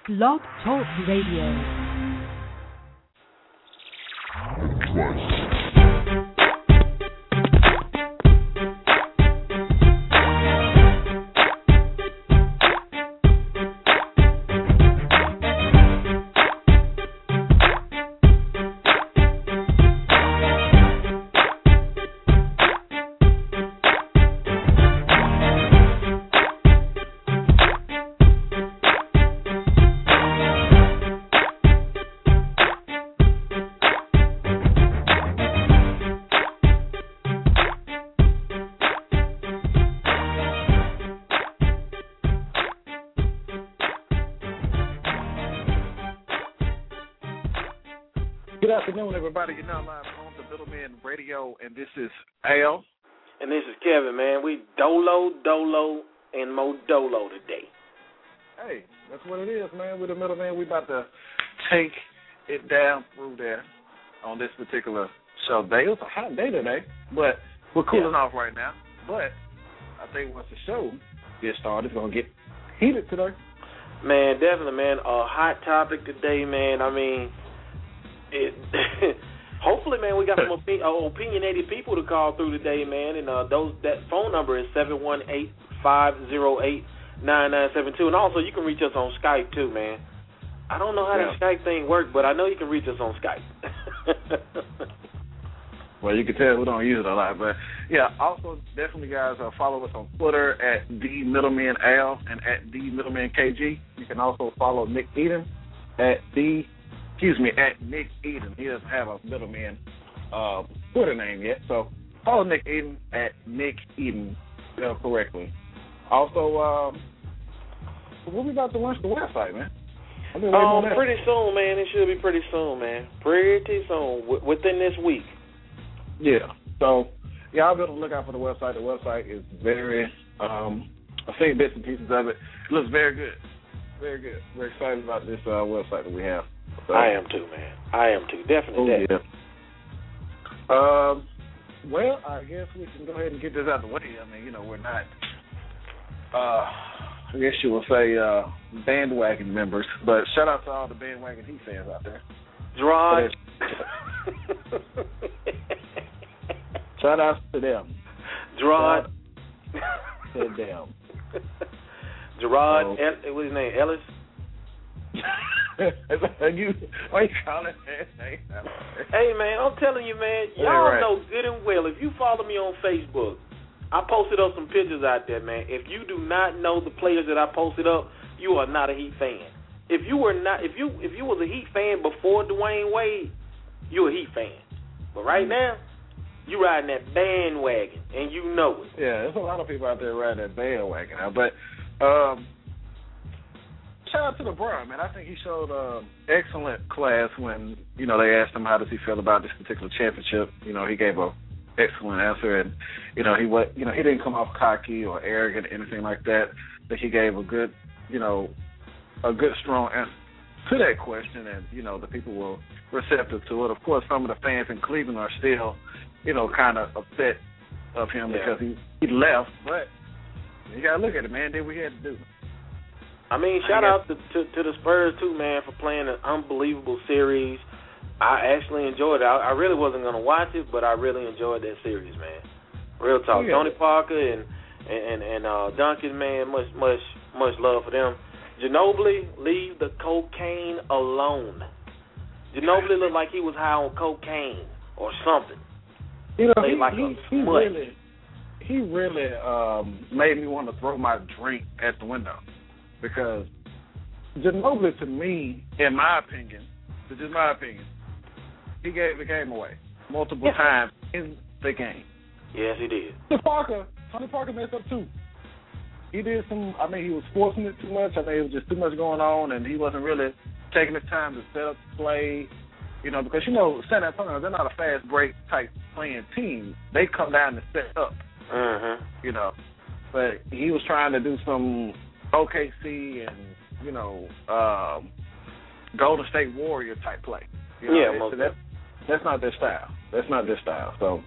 Blog Talk Radio. Good afternoon, everybody. You're now live on the Middleman Radio, and this is Al. And this is Kevin, man. We dolo, and Modolo today. Hey, that's what it is, man. We're the Middleman. We about to take it down through there on this particular show day. It was a hot day today, but we're cooling off right now. But I think once the show gets started, it's going to get heated today. Man, definitely, man. A hot topic today, man. I mean, hopefully, man, we got some opinionated people to call through today, man. And that phone number is 718-508-9972. And also, you can reach us on Skype, too, man. I don't know how that Skype thing works, but I know you can reach us on Skype. Well, you can tell we don't use it a lot. But, yeah, also, definitely, guys, follow us on Twitter at TheMiddlemanAl and at TheMiddlemanKG. You can also follow Nick Eden at Nick Eden. He doesn't have a middleman Twitter name yet, so follow Nick Eden at Nick Eden correctly. Also, we'll be about to launch the website, man. Pretty soon, man. It should be pretty soon, man. Pretty soon, within this week. Yeah. So, I'll be able to look out for the website. The website is very, I've seen bits and pieces of it. It looks very good. Very good. We're excited about this website that we have. So, I am too, man. I am too. Definitely. Yeah. Well, I guess we can go ahead and get this out of the way. I mean, we're not, I guess you will say, bandwagon members. But shout out to all the bandwagon Heat fans out there. Gerard. Shout out to them. Gerard. To them. Gerard, what's his name, Ellis? Why you calling that name? Hey, man, I'm telling you, man, y'all know good and well, if you follow me on Facebook, I posted up some pictures out there, man. If you do not know the players that I posted up, you are not a Heat fan. If you was a Heat fan before Dwayne Wade, you're a Heat fan. But right now, you riding that bandwagon, and you know it. Yeah, there's a lot of people out there riding that bandwagon now, but shout out to LeBron, man. I think he showed excellent class when, they asked him how does he feel about this particular championship. He gave an excellent answer, and he didn't come off cocky or arrogant or anything like that. But he gave a good strong answer to that question, and the people were receptive to it. Of course, some of the fans in Cleveland are still, kind of upset of him because he left. But you gotta look at it, man. Did what he had to do. I mean, shout out to the Spurs, too, man, for playing an unbelievable series. I actually enjoyed it. I really wasn't going to watch it, but I really enjoyed that series, man. Real talk. Yeah. Tony Parker and Duncan, man, much love for them. Ginobili, leave the cocaine alone. Ginobili looked like he was high on cocaine or something. He really made me want to throw my drink at the window. Because Ginobili, to me, in my opinion, he gave the game away multiple times in the game. Yes, he did. Tony Parker messed up too. He did he was forcing it too much. I think it was just too much going on, and he wasn't really taking the time to set up the play. Because San Antonio, they're not a fast break type playing team. They come down and set up. Mm-hmm. But he was trying to do some OKC and Golden State Warrior type play. That's not their style. So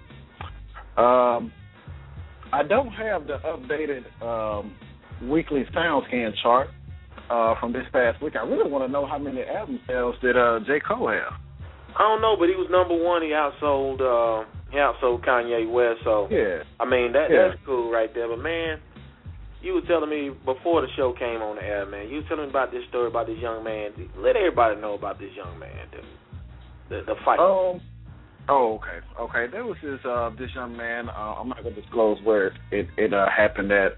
I don't have the updated weekly SoundScan chart from this past week. I really want to know how many album sales did J. Cole have? I don't know, but he was number one. He outsold Kanye West. So yeah, I mean that's cool right there. But man, you were telling me before the show came on the air, man. You were telling me about this story about this young man. Let everybody know about this young man, the fight. Okay. There was this young man. I'm not going to disclose where it happened at.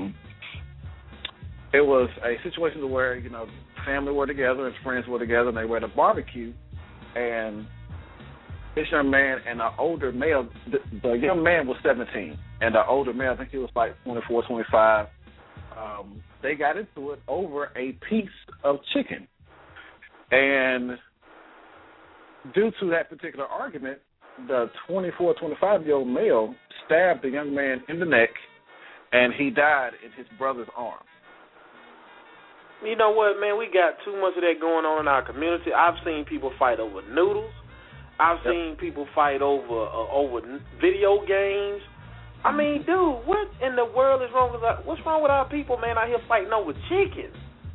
It was a situation where, you know, family were together and friends were together, and they were at a barbecue, and this young man and an older male, the young man was 17, and the older male, I think he was like 24, 25, they got into it over a piece of chicken. And due to that particular argument, the 24, 25-year-old male stabbed the young man in the neck, and he died in his brother's arms. You know what, man? We got too much of that going on in our community. I've seen people fight over noodles. I've seen people fight over video games. I mean, dude, what in the world is wrong with what's wrong with our people, man, out here fighting over chicken?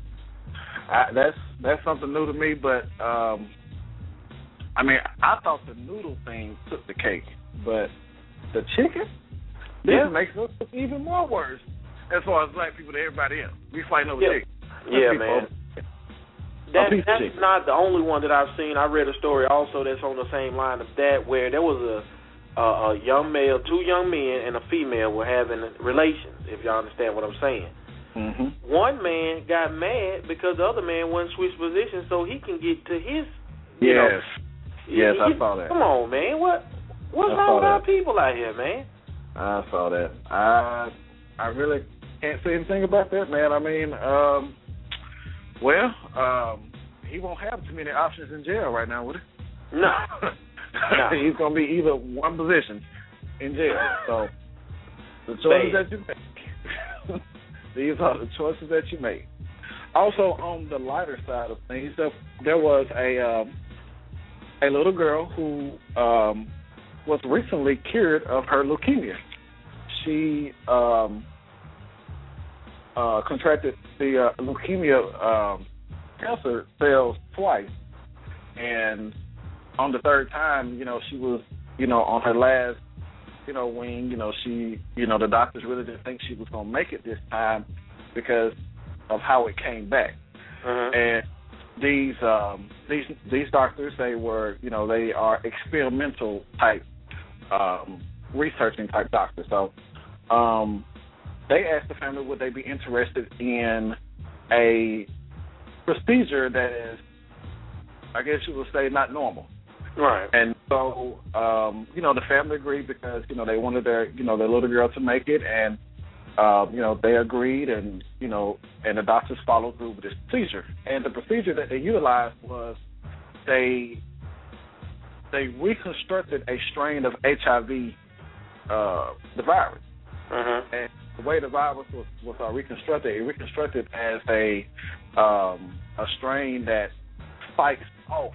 That's something new to me, but I mean, I thought the noodle thing took the cake, but the chicken, this makes us look even more worse as far as black people than everybody else. We fighting over chicken. Yeah, man. That's not the only one that I've seen. I read a story also that's on the same line of that, where there was a young male, two young men, and a female were having relations, if y'all understand what I'm saying. Mm-hmm. One man got mad because the other man wouldn't switch positions so he can get to his, Yes, I saw that. Come on, man. What's wrong with our people out here, man? I saw that. I really can't say anything about that, man. I mean, he won't have too many options in jail right now, would he? No. He's going to be either one position in jail. So the choices that you make, these are the choices that you make. Also, on the lighter side of things, there was a little girl who was recently cured of her leukemia. She contracted the leukemia cancer cells twice, and on the third time, she was, on her last, wing. The doctors really didn't think she was going to make it this time because of how it came back. And these doctors, they were, they are experimental type, researching type doctors. So they asked the family would they be interested in a procedure that is, I guess you would say, not normal. Right. And so, the family agreed because, they wanted their little girl to make it, and, they agreed, and, and the doctors followed through with this procedure. And the procedure that they utilized was they reconstructed a strain of HIV, the virus. And the way the virus was reconstructed, it reconstructed as a strain that fights off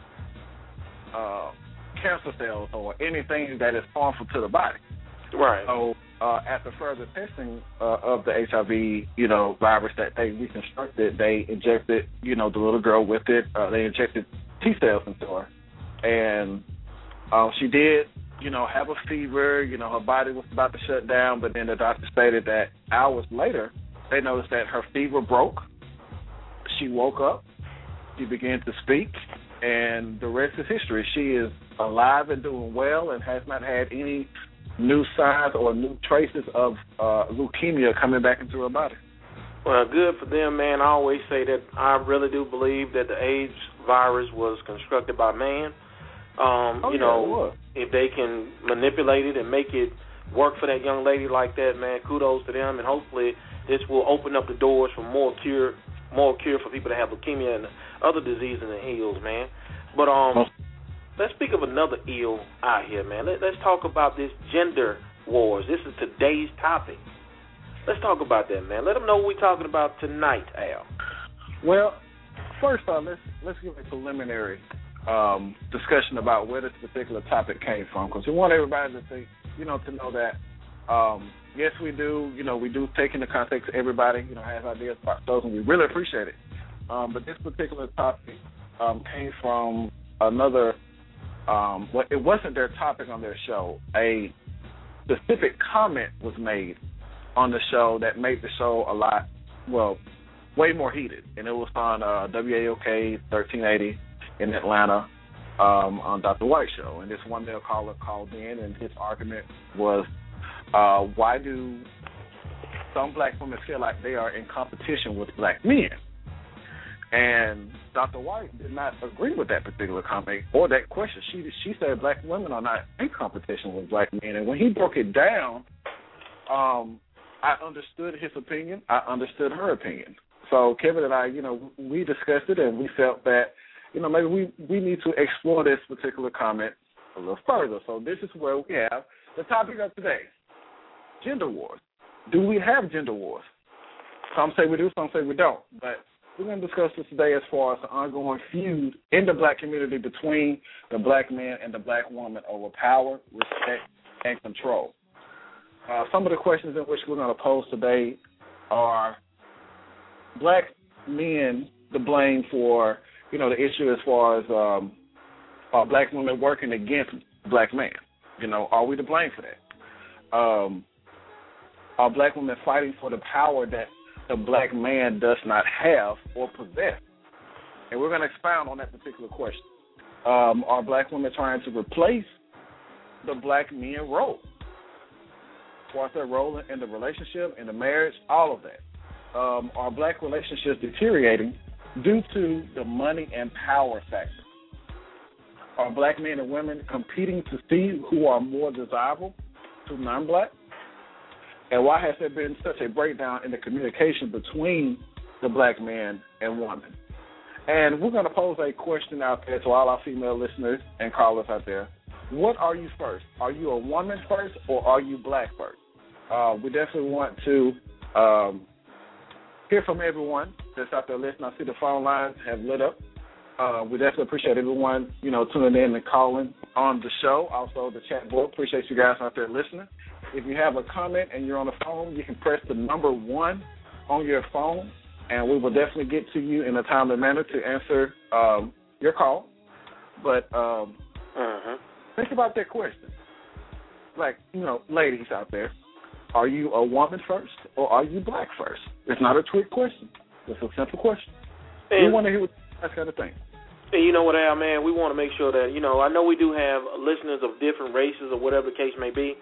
cancer cells or anything that is harmful to the body. Right. So after further testing of the HIV, virus that they reconstructed, they injected, the little girl with it. They injected T cells into her, and she did, have a fever. Her body was about to shut down, but then the doctor stated that hours later, they noticed that her fever broke. She woke up. She began to speak, and the rest is history. She is alive and doing well and has not had any new signs or new traces of leukemia coming back into her body. Well, good for them, man. I always say that I really do believe that the AIDS virus was constructed by man. If they can manipulate it and make it work for that young lady like that, man, kudos to them, and hopefully this will open up the doors for more cure for people that have leukemia and other diseases and ills, man. But let's speak of another ill out here, man. Let's talk about this gender wars. This is today's topic. Let's talk about that, man. Let them know what we're talking about tonight, Al. Well, first off, let's give a preliminary discussion about where this particular topic came from, because we want everybody to think, to know that yes, we do. We do take into context everybody, has ideas about shows, and we really appreciate it. But this particular topic came from another, it wasn't their topic on their show. A specific comment was made on the show that made the show way more heated. And it was on WAOK 1380 in Atlanta on Dr. White's show. And this one male caller called in, and his argument was, why do some black women feel like they are in competition with black men? And Dr. White did not agree with that particular comment or that question. She said black women are not in competition with black men. And when he broke it down, I understood his opinion. I understood her opinion. So Kevin and I, we discussed it, and we felt that, maybe we need to explore this particular comment a little further. So this is where we have the topic of today, gender wars. Do we have gender wars? Some say we do, some say we don't. But we're going to discuss this today as far as the ongoing feud in the black community between the black man and the black woman over power, respect, and control. Some of the questions in which we're going to pose today are black men to blame for, the issue as far as black women working against black men. Are we to blame for that? Are black women fighting for the power that the black man does not have or possess? And we're going to expound on that particular question. Are black women trying to replace the black men role? What's their role in the relationship, in the marriage, all of that? Are black relationships deteriorating due to the money and power factor? Are black men and women competing to see who are more desirable to non-black? And why has there been such a breakdown in the communication between the black man and woman? And we're going to pose a question out there to all our female listeners and callers out there. What are you first? Are you a woman first, or are you black first? We definitely want to hear from everyone that's out there listening. I see the phone lines have lit up. We definitely appreciate everyone, tuning in and calling on the show. Also, the chat board. Appreciate you guys out there listening. If you have a comment and you're on the phone, you can press the number 1 on your phone, and we will definitely get to you in a timely manner to answer your call. But think about that question. Like, ladies out there, are you a woman first, or are you black first? It's not a trick question. It's a simple question. We want to hear that kind of thing. And you know what, Al, man, we want to make sure that, I know we do have listeners of different races or whatever the case may be.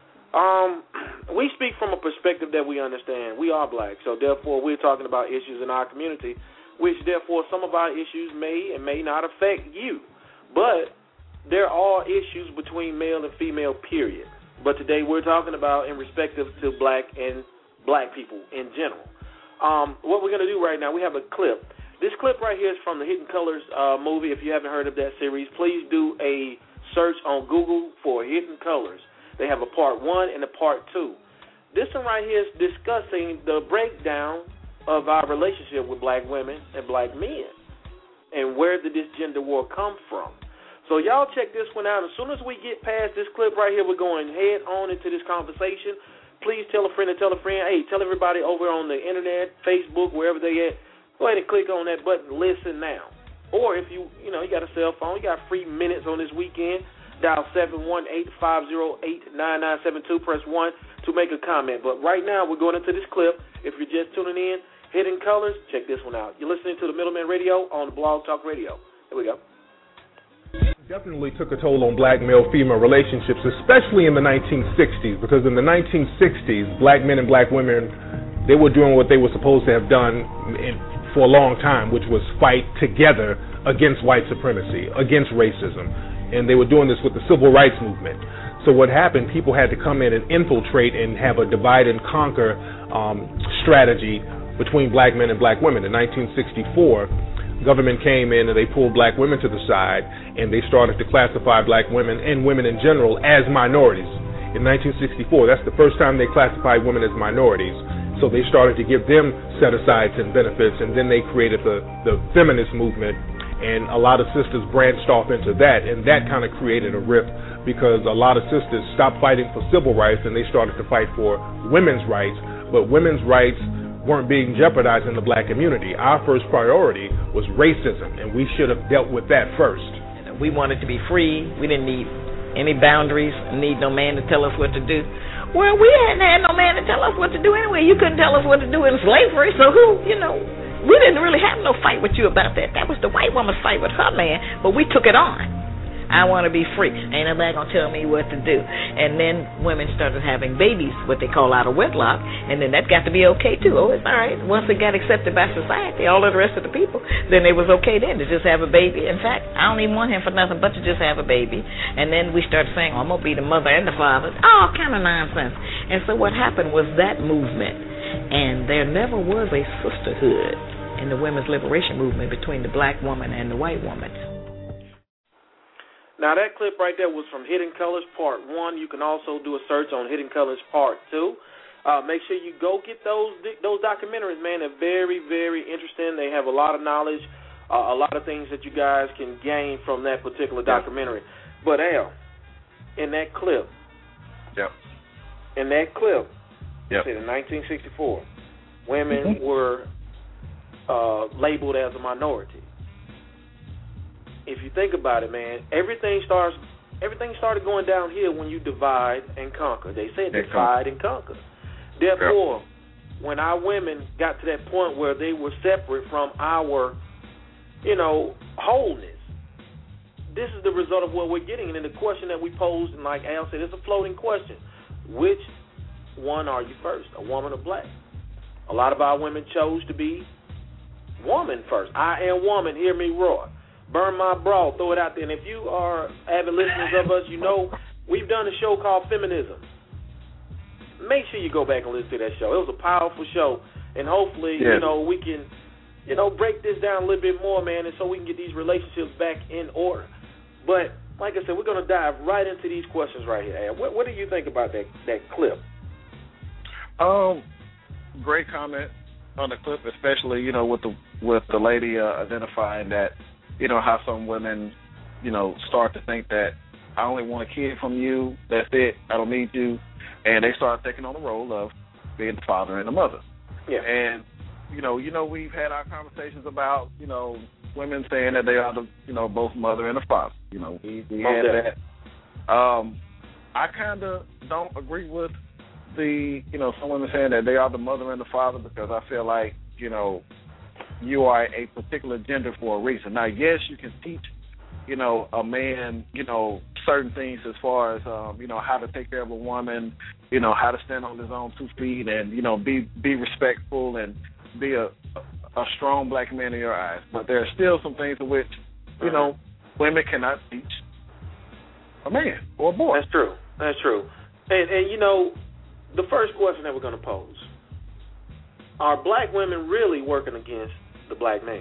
We speak from a perspective that we understand. We are black, so therefore we're talking about issues in our community, which therefore some of our issues may and may not affect you. But there are issues between male and female, period. But today we're talking about in respective to black and black people in general. What we're going to do right now, we have a clip. This clip right here is from the Hidden Colors movie. If you haven't heard of that series, please do a search on Google for Hidden Colors. They have a part 1 and a part 2. This one right here is discussing the breakdown of our relationship with black women and black men, and where did this gender war come from. So y'all check this one out. As soon as we get past this clip right here, we're going head on into this conversation. Please tell a friend and tell a friend. Hey, tell everybody over on the internet, Facebook, wherever they at, go ahead and click on that button, listen now. Or if you got a cell phone, you got free minutes on this weekend, dial 718-508-9972, press 1 to make a comment. But right now, we're going into this clip. If you're just tuning in, Hidden Colors, check this one out. You're listening to the Middleman Radio on the Blog Talk Radio. Here we go. Definitely took a toll on black male-female relationships, especially in the 1960s, because in the 1960s, black men and black women, they were doing what they were supposed to have done for a long time, which was fight together against white supremacy, against racism. And they were doing this with the civil rights movement. So what happened, people had to come in and infiltrate and have a divide and conquer strategy between black men and black women. In 1964, government came in and they pulled black women to the side, and they started to classify black women and women in general as minorities. In 1964, that's the first time they classified women as minorities. So they started to give them set-asides and benefits, and then they created the feminist movement, and a lot of sisters branched off into that, and that kind of created a rift because a lot of sisters stopped fighting for civil rights and they started to fight for women's rights, but women's rights weren't being jeopardized in the black community. Our first priority was racism, and we should have dealt with that first. We wanted to be free. We didn't need any boundaries, need no man to tell us what to do. Well, we hadn't had no man to tell us what to do anyway. You couldn't tell us what to do in slavery, so we didn't really have no fight with you about that. That was the white woman's fight with her man, but we took it on. I want to be free. Ain't nobody going to tell me what to do. And then women started having babies, what they call out of wedlock, and then that got to be okay, too. Oh, it's all right. Once it got accepted by society, all of the rest of the people, then it was okay then to just have a baby. In fact, I don't even want him for nothing but to just have a baby. And then we started saying, I'm going to be the mother and the father. All kind of nonsense. And so what happened was that movement, and there never was a sisterhood in the women's liberation movement between the black woman and the white woman. Now, that clip right there was from Hidden Colors Part 1. You can also do a search on Hidden Colors Part 2. Make sure you go get those documentaries, man. They're very, very interesting. They have a lot of knowledge, a lot of things that you guys can gain from that particular documentary. But, Al, in that clip, in 1964, women were labeled as a minority. If you think about it, man, everything started going downhill when you divide and conquer. They said divide and conquer. Therefore, when our women got to that point where they were separate from our, wholeness, this is the result of what we're getting. And then the question that we posed, and like Al said, it's a floating question. Which one are you first, a woman or black? A lot of our women chose to be woman first. I am woman, hear me roar. Burn my bra, throw it out there. And if you are avid listeners of us, you know we've done a show called Feminism. Make sure you go back and listen to that show. It was a powerful show. And hopefully, we can, break this down a little bit more, man, and so we can get these relationships back in order. But, like I said, we're going to dive right into these questions right here. What do you think about that clip? Great comment on the clip, especially, with the lady identifying that, how some women, start to think that I only want a kid from you, that's it, I don't need you, and they start taking on the role of being the father and the mother. Yeah. And, we've had our conversations about, women saying that they are the, both mother and the father. We had that. I kind of don't agree with the, some women saying that they are the mother and the father, because I feel like, you are a particular gender for a reason. Now, yes, you can teach, a man, certain things as far as, how to take care of a woman, how to stand on his own 2 feet and, be respectful and be a strong black man in your eyes. But there are still some things in which, women cannot teach a man or a boy. That's true. And the first question that we're going to pose, are black women really working against the black man?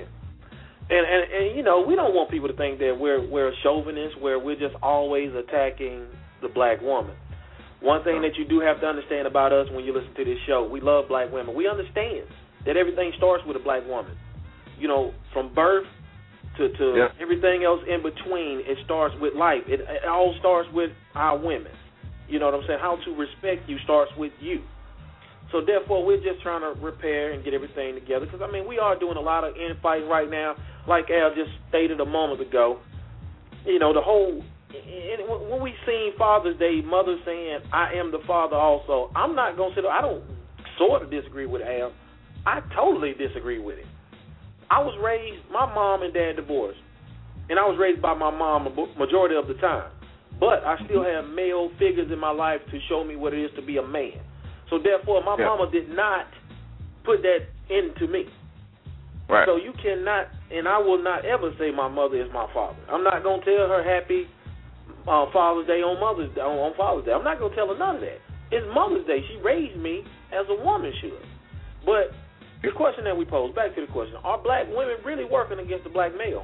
And we don't want people to think that we're chauvinists, where we're just always attacking the black woman. One thing that you do have to understand about us when you listen to this show, we love black women. We understand that everything starts with a black woman. From birth to everything else in between, it starts with life. It all starts with our women. You know what I'm saying? How to respect you starts with you. So, therefore, we're just trying to repair and get everything together. Because, we are doing a lot of infighting right now. Like Al just stated a moment ago, the whole, when we seen Father's Day, mothers saying, I am the father also, I'm not going to sit, I don't sort of disagree with Al. I totally disagree with it. I was raised, my mom and dad divorced. And I was raised by my mom a majority of the time. But I still have male figures in my life to show me what it is to be a man. So, therefore, my mama did not put that into me. Right. So you cannot, and I will not ever say my mother is my father. I'm not going to tell her happy Father's Day on Father's Day. I'm not going to tell her none of that. It's Mother's Day. She raised me as a woman should. But the question that we pose, back to the question, are black women really working against the black male?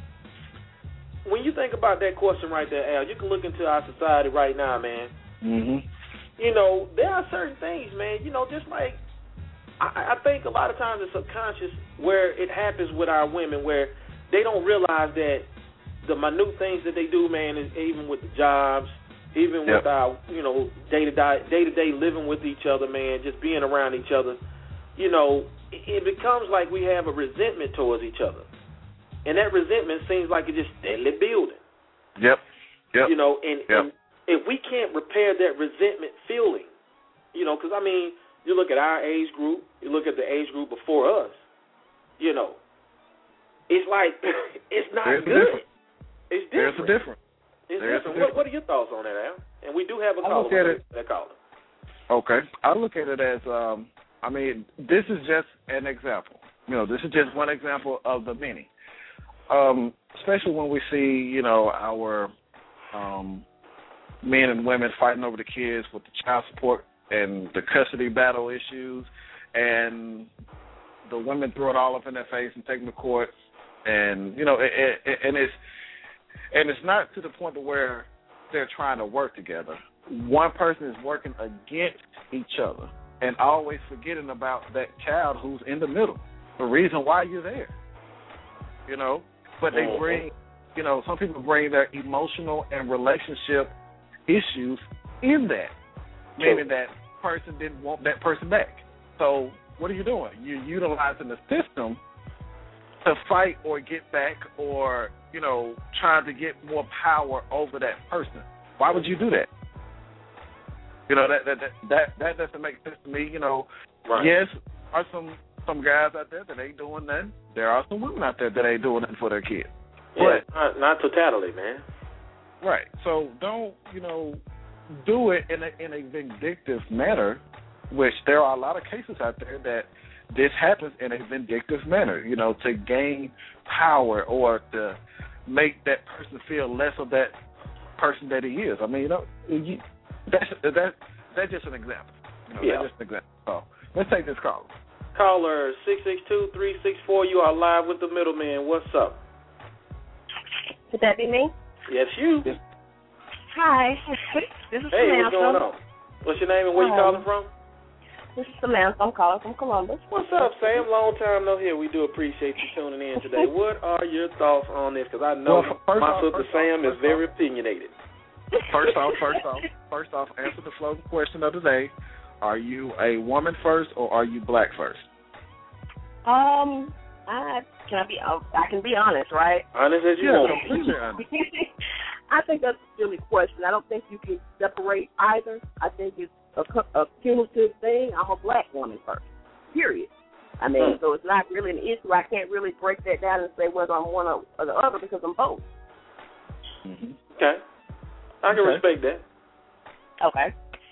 When you think about that question right there, Al, you can look into our society right now, man. Mm-hmm. There are certain things, man, just like I think a lot of times it's subconscious where it happens with our women, where they don't realize that the minute things that they do, man, is even with the jobs, even with our, day-to-day living with each other, man, just being around each other, it becomes like we have a resentment towards each other. And that resentment seems like it's just steadily building. Yep. And if we can't repair that resentment feeling, because, you look at our age group, you look at the age group before us, it's like, it's not good. It's different. There's a difference. What are your thoughts on that, Al? And we do have a caller. Okay. I look at it as, this is just an example. This is just one example of the many. Especially when we see, our men and women fighting over the kids with the child support and the custody battle issues, and the women throw it all up in their face and take them to court, and it's not to the point to where they're trying to work together. One person is working against each other and always forgetting about that child who's in the middle, the reason why you're there. But they bring, some people bring their emotional and relationship issues in that, meaning that person didn't want that person back. So what are you doing? You're utilizing the system to fight or get back or, trying to get more power over that person. Why would you do that? That doesn't make sense to me. Right. Yes, are some guys out there that ain't doing nothing. There are some women out there that ain't doing nothing for their kids. Yeah, but not totality, man. Right. So don't, do it in a vindictive manner, which there are a lot of cases out there that this happens in a vindictive manner, to gain power or to make that person feel less of that person that he is. That's just an example. That's just an example. So let's take this call. Caller 662-364, you are live with the middleman. What's up? Could that be me? Yes, you. Yes. Hi. This is Samantha. Hey, what's going on? What's your name and where you calling from? This is Samantha. I'm calling from Columbus. What's up, Sam? Long time no hear. We do appreciate you tuning in today. What are your thoughts on this? Because I know my sister Sam is very opinionated. First off, answer the floating question of the day. Are you a woman first or are you black first? I can be honest, right? Honest as you want. Completely honest. I think that's a silly question. I don't think you can separate either. I think it's a cumulative thing. I'm a black woman first, period. So it's not really an issue. I can't really break that down and say whether I'm one or the other because I'm both. Mm-hmm. Okay. I can respect that. Okay.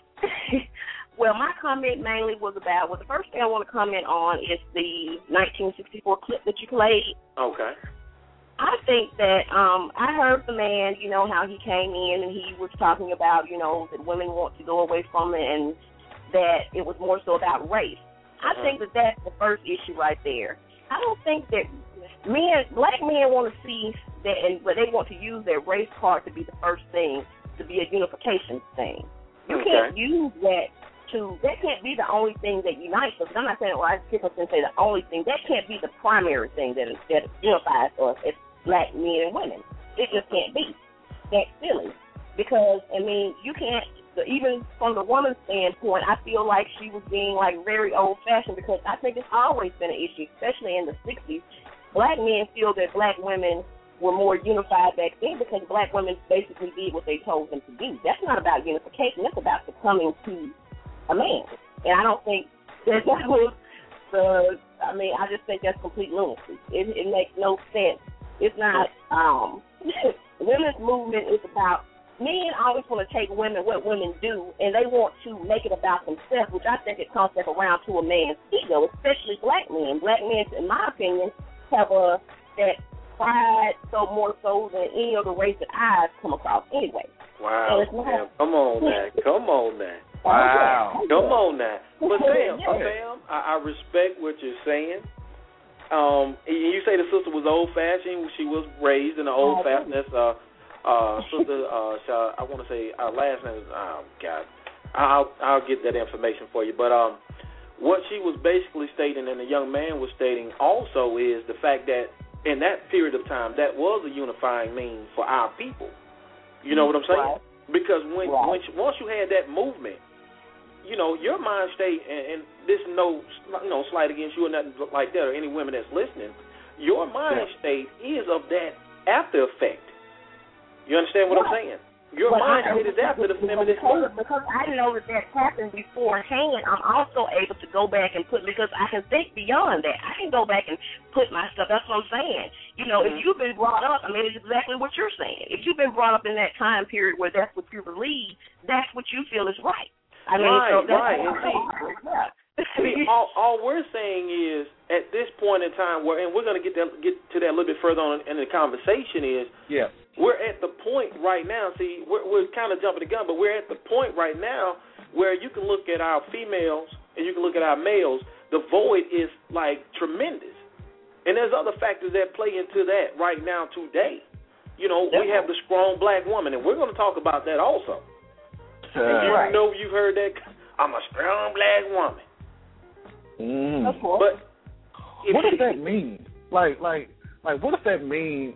Well, my comment mainly was about, the first thing I want to comment on is the 1964 clip that you played. Okay. I think that I heard the man, how he came in and he was talking about, that women want to go away from it and that it was more so about race. I think that that's the first issue right there. I don't think that black men want to see that, but they want to use their race card to be the first thing, to be a unification thing. You can't use that that can't be the only thing that unites us. I'm not saying, I skip us and say the only thing. That can't be the primary thing that unifies us as black men and women. It just can't be. That's silly. Because, you can't, even from the woman's standpoint, I feel like she was being, very old-fashioned because I think it's always been an issue, especially in the 60s. Black men feel that black women were more unified back then because black women basically did what they told them to do. That's not about unification. That's about succumbing to a man. And I don't think that was I just think that's complete lunacy. It makes no sense. It's not, women's movement is about, men always want to take what women do, and they want to make it about themselves, which I think it comes back around to a man's ego, especially black men. Black men, in my opinion, have that pride so more so than any other race that I've come across anyway. Wow. Come on now. Wow. Come on now. But Sam, I respect what you're saying. You say the sister was old-fashioned. She was raised in the old-fashioned. That's sister, I want to say our last name is, God. I'll get that information for you. But what she was basically stating and the young man was stating also is the fact that in that period of time, that was a unifying means for our people. You know what I'm saying? Because once you had that movement, you know, your mind state, and this is no slight against you or nothing like that, or any women that's listening, your mind state is of that after effect. You understand what I'm saying? Your mind state is after the feminist work. Because I know that happened beforehand, I'm also able to go back and put, because I can think beyond that. I can go back and put my stuff. That's what I'm saying. You know, if you've been brought up, I mean, it's exactly what you're saying. If you've been brought up in that time period where that's what you believe, that's what you feel is right. I mean, right. And see, all we're saying is at this point in time, and we're going to get to that a little bit further on in the conversation, is we're at the point right now. See, we're kind of jumping the gun, but we're at the point right now where you can look at our females and you can look at our males. The void is like tremendous, and there's other factors that play into that right now today. You know, we have the strong black woman, and we're going to talk about that also. And you know you've heard that. I'm a strong black woman. But what does that mean? Like, what does that mean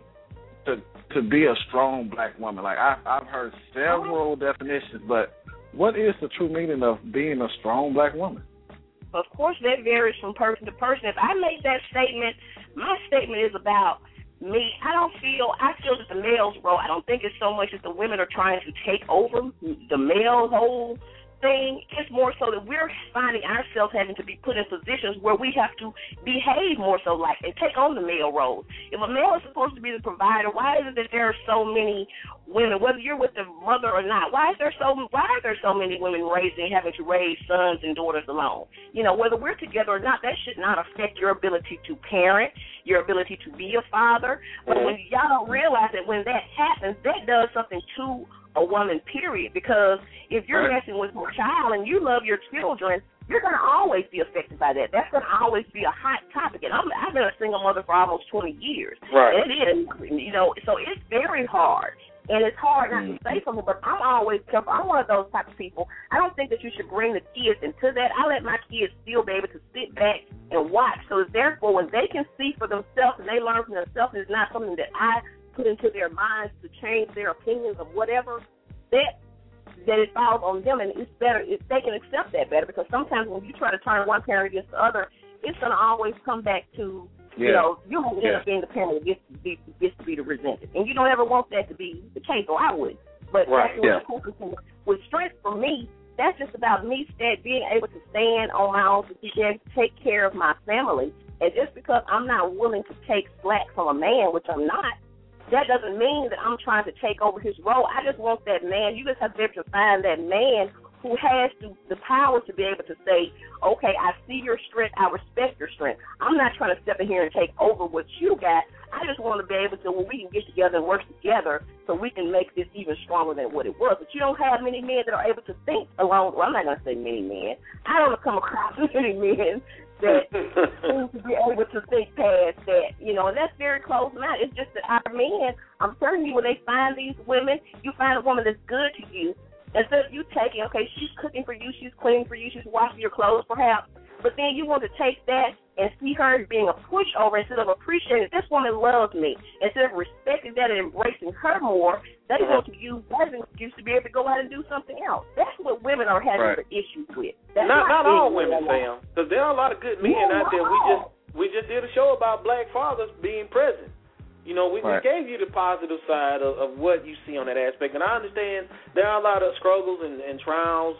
to be a strong black woman? Like, I've heard several definitions, but what is the true meaning of being a strong black woman? Of course, that varies from person to person. If I make that statement, my statement is about me. I feel that the male's role, I don't think it's so much that the women are trying to take over the male's whole thing. It's more so that we're finding ourselves having to be put in positions where we have to behave more so like and take on the male role. If a male is supposed to be the provider, why is it that there are so many women, whether you're with the mother or not, why are there so many women having to raise sons and daughters alone? You know, whether we're together or not, that should not affect your ability to parent, your ability to be a father. But when y'all don't realize that when that happens, that does something to a woman, period, because if you're messing with your child and you love your children, you're going to always be affected by that. That's going to always be a hot topic. And I've been a single mother for almost 20 years. Right. It is, you know, so it's very hard. And it's hard not to say something, but I'm always careful. I'm one of those type of people. I don't think that you should bring the kids into that. I let my kids still be able to sit back and watch. So therefore, when they can see for themselves and they learn from themselves, it's not something that I put into their minds to change their opinions of whatever, that it falls on them, and it's better if they can accept that better, because sometimes when you try to turn one parent against the other, it's going to always come back to, you know, you're going to end up being the parent that gets to be the resented. And you don't ever want that to be the case, or I would. But with strength for me, that's just about me being able to stand on my own, to take care of my family. And just because I'm not willing to take slack from a man, which I'm not, that doesn't mean that I'm trying to take over his role. I just want that man. You just have to be able to find that man who has the power to be able to say, okay, I see your strength, I respect your strength. I'm not trying to step in here and take over what you got. I just want to be able to, we can get together and work together so we can make this even stronger than what it was. But you don't have many men that are able to think along. Well, I'm not going to say many men. I don't come across many men that seem to be able to think past that, you know, and that's very close now. It's just that our men, I'm telling you, when they find these women, you find a woman that's good to you. Instead of you taking, okay, she's cooking for you, she's cleaning for you, she's washing your clothes perhaps, but then you want to take that and see her being a pushover instead of appreciating this woman loves me. Instead of respecting that and embracing her more, they want to use that as an excuse to be able to go out and do something else. That's what women are having the issues with. Not all women, Sam, because there are a lot of good men out there. We just did a show about black fathers being present. You know, we gave you the positive side of what you see on that aspect, and I understand there are a lot of struggles and trials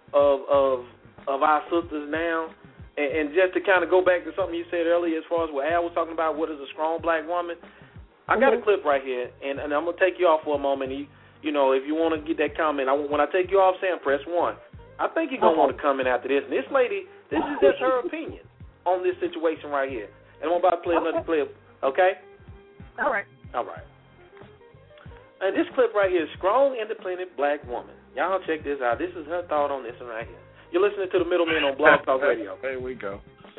of our sisters now. And just to kind of go back to something you said earlier as far as what Al was talking about, what is a strong black woman, I got a clip right here, and I'm going to take you off for a moment. You know, if you want to get that comment, when I take you off, Sam, press 1. I think you're going to want to comment after this. And this lady, this is just her opinion on this situation right here. And I'm about to play another clip, okay? All right. And this clip right here is Strong, Independent Black Woman. Y'all check this out. This is her thought on this one right here. You're listening to The Middleman on Blog Talk Radio. There we go.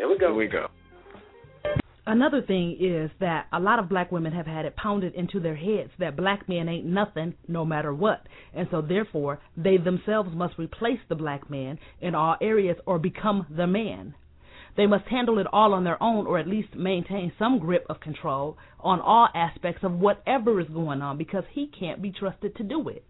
Another thing is that a lot of black women have had it pounded into their heads that black men ain't nothing no matter what. And so, therefore, they themselves must replace the black man in all areas or become the man. They must handle it all on their own, or at least maintain some grip of control on all aspects of whatever is going on, because he can't be trusted to do it.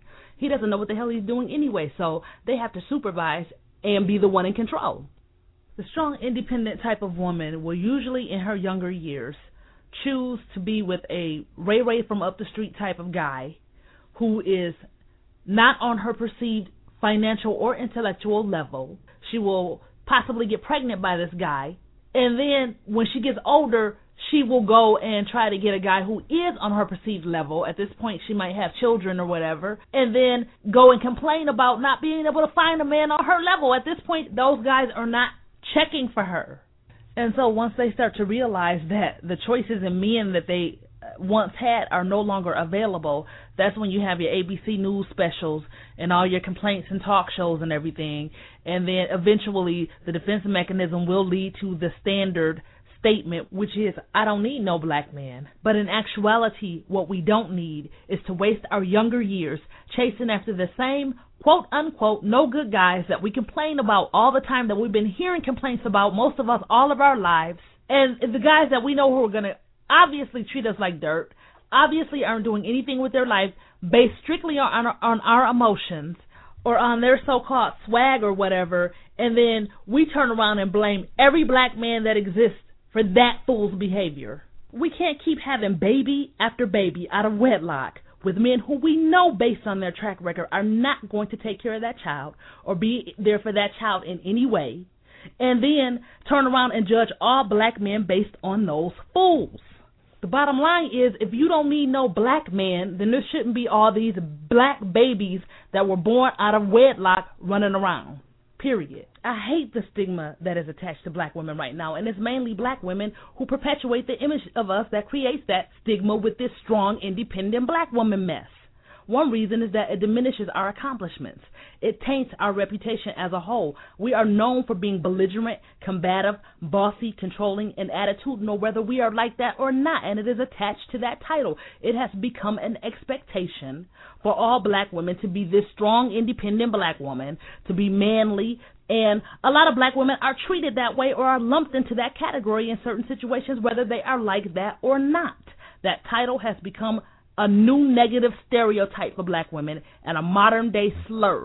he doesn't know what the hell he's doing anyway, so they have to supervise and be the one in control. The strong, independent type of woman will usually, in her younger years, choose to be with a Ray from up the street type of guy who is not on her perceived financial or intellectual level. She will possibly get pregnant by this guy, and then when she gets older, she will go and try to get a guy who is on her perceived level. At this point, she might have children or whatever, and then go and complain about not being able to find a man on her level. At this point, those guys are not checking for her. And so once they start to realize that the choices in men that they once had are no longer available, that's when you have your ABC News specials and all your complaints and talk shows and everything. And then eventually the defense mechanism will lead to the standard statement, which is, I don't need no black man. But in actuality, what we don't need is to waste our younger years chasing after the same quote unquote no good guys that we complain about all the time, that we've been hearing complaints about, most of us, all of our lives. And the guys that we know who are going to obviously treat us like dirt, obviously aren't doing anything with their life based strictly on our emotions or on their so-called swag or whatever, and then we turn around and blame every black man that exists for that fool's behavior. We can't keep having baby after baby out of wedlock with men who we know, based on their track record, are not going to take care of that child or be there for that child in any way, and then turn around and judge all black men based on those fools. The bottom line is, if you don't need no black man, then there shouldn't be all these black babies that were born out of wedlock running around. Period. I hate the stigma that is attached to black women right now, and it's mainly black women who perpetuate the image of us that creates that stigma with this strong, independent black woman mess. One reason is that it diminishes our accomplishments. It taints our reputation as a whole. We are known for being belligerent, combative, bossy, controlling, and attitudinal, whether we are like that or not, and it is attached to that title. It has become an expectation for all black women to be this strong, independent black woman, to be manly, and a lot of black women are treated that way or are lumped into that category in certain situations, whether they are like that or not. That title has become a new negative stereotype for black women and a modern-day slur.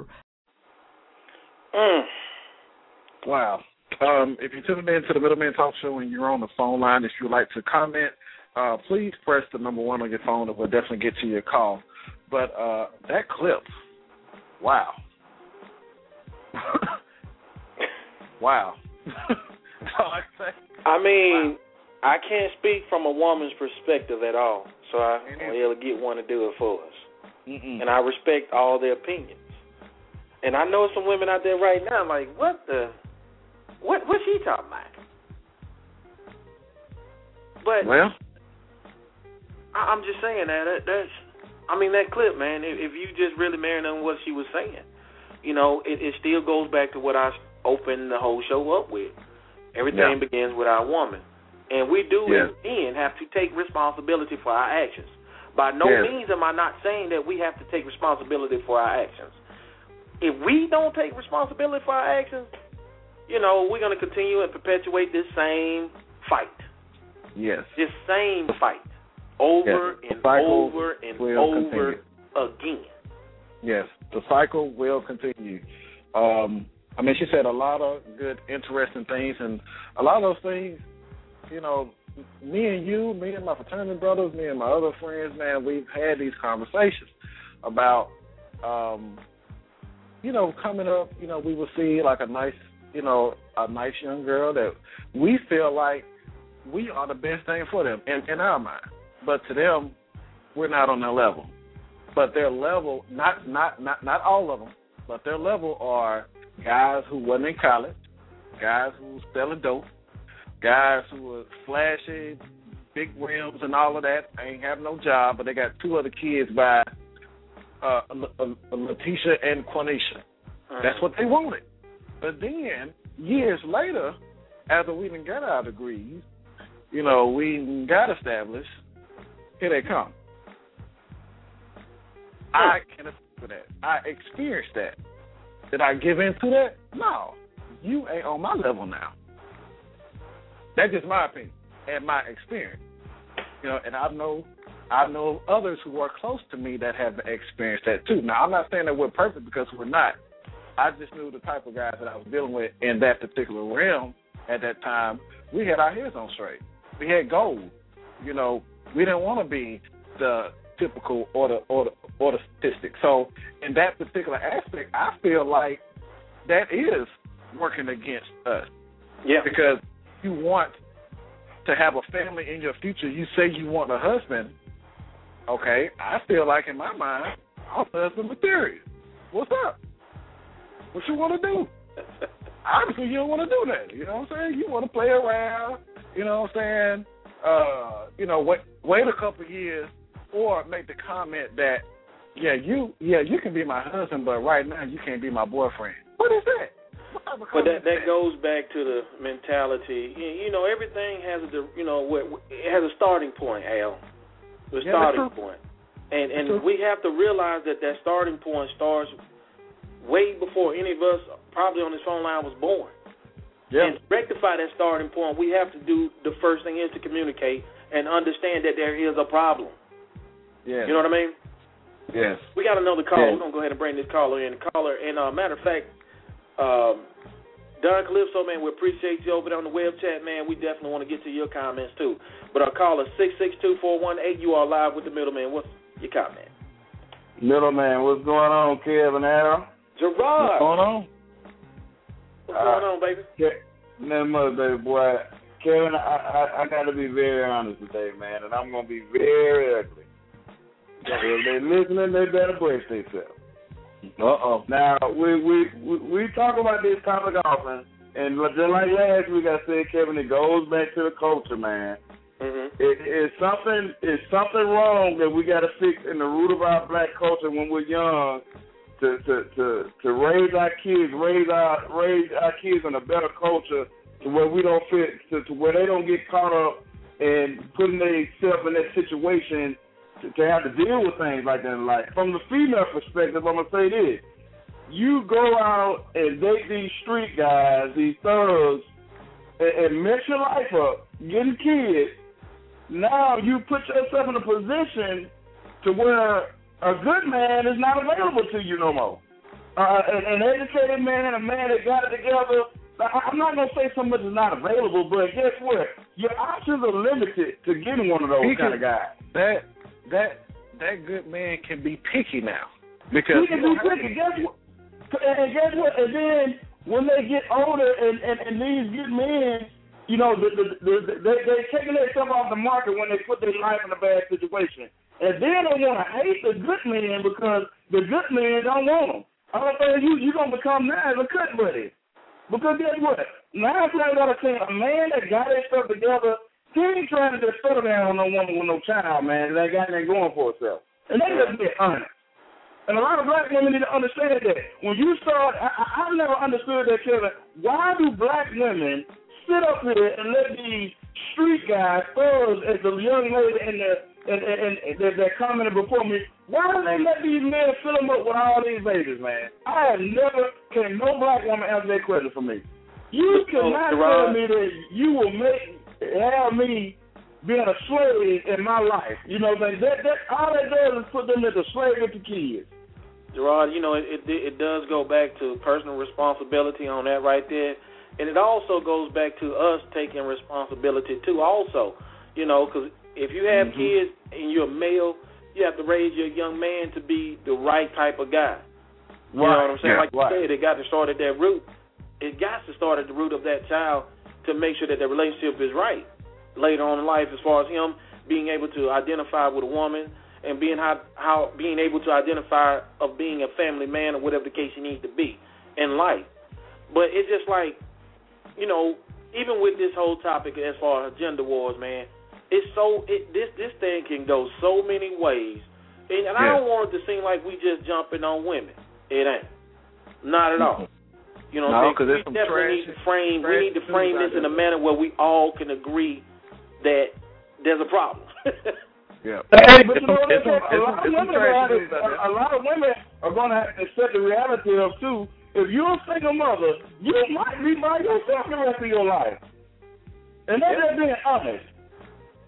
Wow. If you're tuning in to the Middleman Talk Show and you're on the phone line, if you'd like to comment, please press the number 1 on your phone and we'll definitely get to your call. But that clip, wow. Wow. That's all I can say. I mean, wow. I can't speak from a woman's perspective at all, so I'm able to get one to do it for us. And I respect all their opinions. And I know some women out there right now like, what's she talking about? But well, I'm just saying that clip, man, if you just really married on what she was saying, it still goes back to what I opened the whole show up with. Everything begins with our woman. And we do, in the end, have to take responsibility for our actions. By no means am I not saying that we have to take responsibility for our actions. If we don't take responsibility for our actions, we're going to continue and perpetuate this same fight. Yes. This same fight over and over and over again. Yes, the cycle will continue. She said a lot of good, interesting things, and a lot of those things, me and my fraternity brothers, me and my other friends, man, we've had these conversations about, coming up, we will see like a nice young girl that we feel like we are the best thing for them in our mind. But to them, we're not on their level. But their level, not all of them, but their level are guys who wasn't in college, guys who were selling dope, guys who were flashy, big rims and all of that, ain't have no job, but they got 2 other kids by Letitia and Quanisha. That's what they wanted. But then, years later, after we done got our degrees, we got established, here they come. I can attest to that. I experienced that. Did I give in to that? No. You ain't on my level now. That's just my opinion and my experience. And I know I know others who are close to me that have experienced that too. Now, I'm not saying that we're perfect because we're not. I just knew the type of guys that I was dealing with in that particular realm at that time. We had our heads on straight. We had goals. You know, we didn't want to be the typical or the statistic. So in that particular aspect, I feel like that is working against us. Yeah. Because you want to have a family in your future. You say you want a husband. Okay, I feel like in my mind, I'm husband material. What's up? What you want to do? Obviously, you don't want to do that. You know what I'm saying? You want to play around. You know what I'm saying? Wait a couple of years, or make the comment that, you can be my husband, but right now you can't be my boyfriend. What is that? But that goes back to the mentality. You know, everything has it has a starting point, Al. The starting point. And we have to realize that starting point starts way before any of us probably on this phone line was born. Yeah. And to rectify that starting point, we have to do the first thing is to communicate and understand that there is a problem. Yeah. You know what I mean? Yes. We got another caller. We're going to go ahead and bring this caller in. And matter of fact, Don Calypso, man, we appreciate you over there on the web chat, man. We definitely want to get to your comments, too. But our caller, 662-418, you are live with the middleman. What's your comment? Middleman, what's going on, Kevin Al? Gerard. What's going on? What's going on, baby? Nothing much, baby boy. Kevin, I got to be very honest today, man, and I'm going to be very ugly. If they're listening, they better brace themselves. Uh-oh. Now, we talk about this topic often, and just like last week I said, Kevin, it goes back to the culture, man. Mm-hmm. It's something wrong that we got to fix in the root of our black culture when we're young to raise our kids in a better culture to where we don't fit, to where they don't get caught up in putting themselves in that situation to have to deal with things like that in life. From the female perspective, I'm going to say this. You go out and date these street guys, these thugs, and mess your life up, getting kids. Now you put yourself in a position to where a good man is not available to you no more. An educated man, a man that got it together, I'm not going to say so much is not available, but guess what? Your options are limited to getting one of those kind of guys. That good man can be picky now. Because he can be picky. Guess what? And then when they get older and these good men, you know, they're taking themselves off the market when they put their life in a bad situation. And then they want to hate the good man because the good man don't want them. I don't think you're going to become now as a cut buddy. Because guess what? 9 times out of 10, a man that got his stuff together, he ain't trying to just settle down on no woman with no child, man. That got nothing going for himself. And they just get honest. And a lot of black women need to understand that. When you start, I've never understood that, Kevin. Why do black women sit up here and let these street guys, thugs, as the young lady and that commented before me, why do they let these men fill them up with all these babies, man? I have never, can no black woman answer that question for me. You cannot tell me that you will have me being a slave in my life. You know, that all that does is put them into slavery with the kids. Gerard, you know, it does go back to personal responsibility on that right there. And it also goes back to us taking responsibility, too, also. You know, because if you have kids and you're a male, you have to raise your young man to be the right type of guy. You know what I'm saying? Like you said, it got to start at that root. It got to start at the root of that child to make sure that the relationship is right later on in life, as far as him being able to identify with a woman and being able to identify of being a family man or whatever the case he needs to be in life. But it's just like, you know, even with this whole topic as far as gender wars, man, this thing can go so many ways. And I don't want it to seem like we just jumping on women. It ain't. Not at all. You know, we definitely need to frame this in a manner where we all can agree that there's a problem. Yeah. Hey, but you know what? A lot of women are going to have to accept the reality of, too, if you're a single mother, you might be by yourself the rest of your life. And that's just being honest.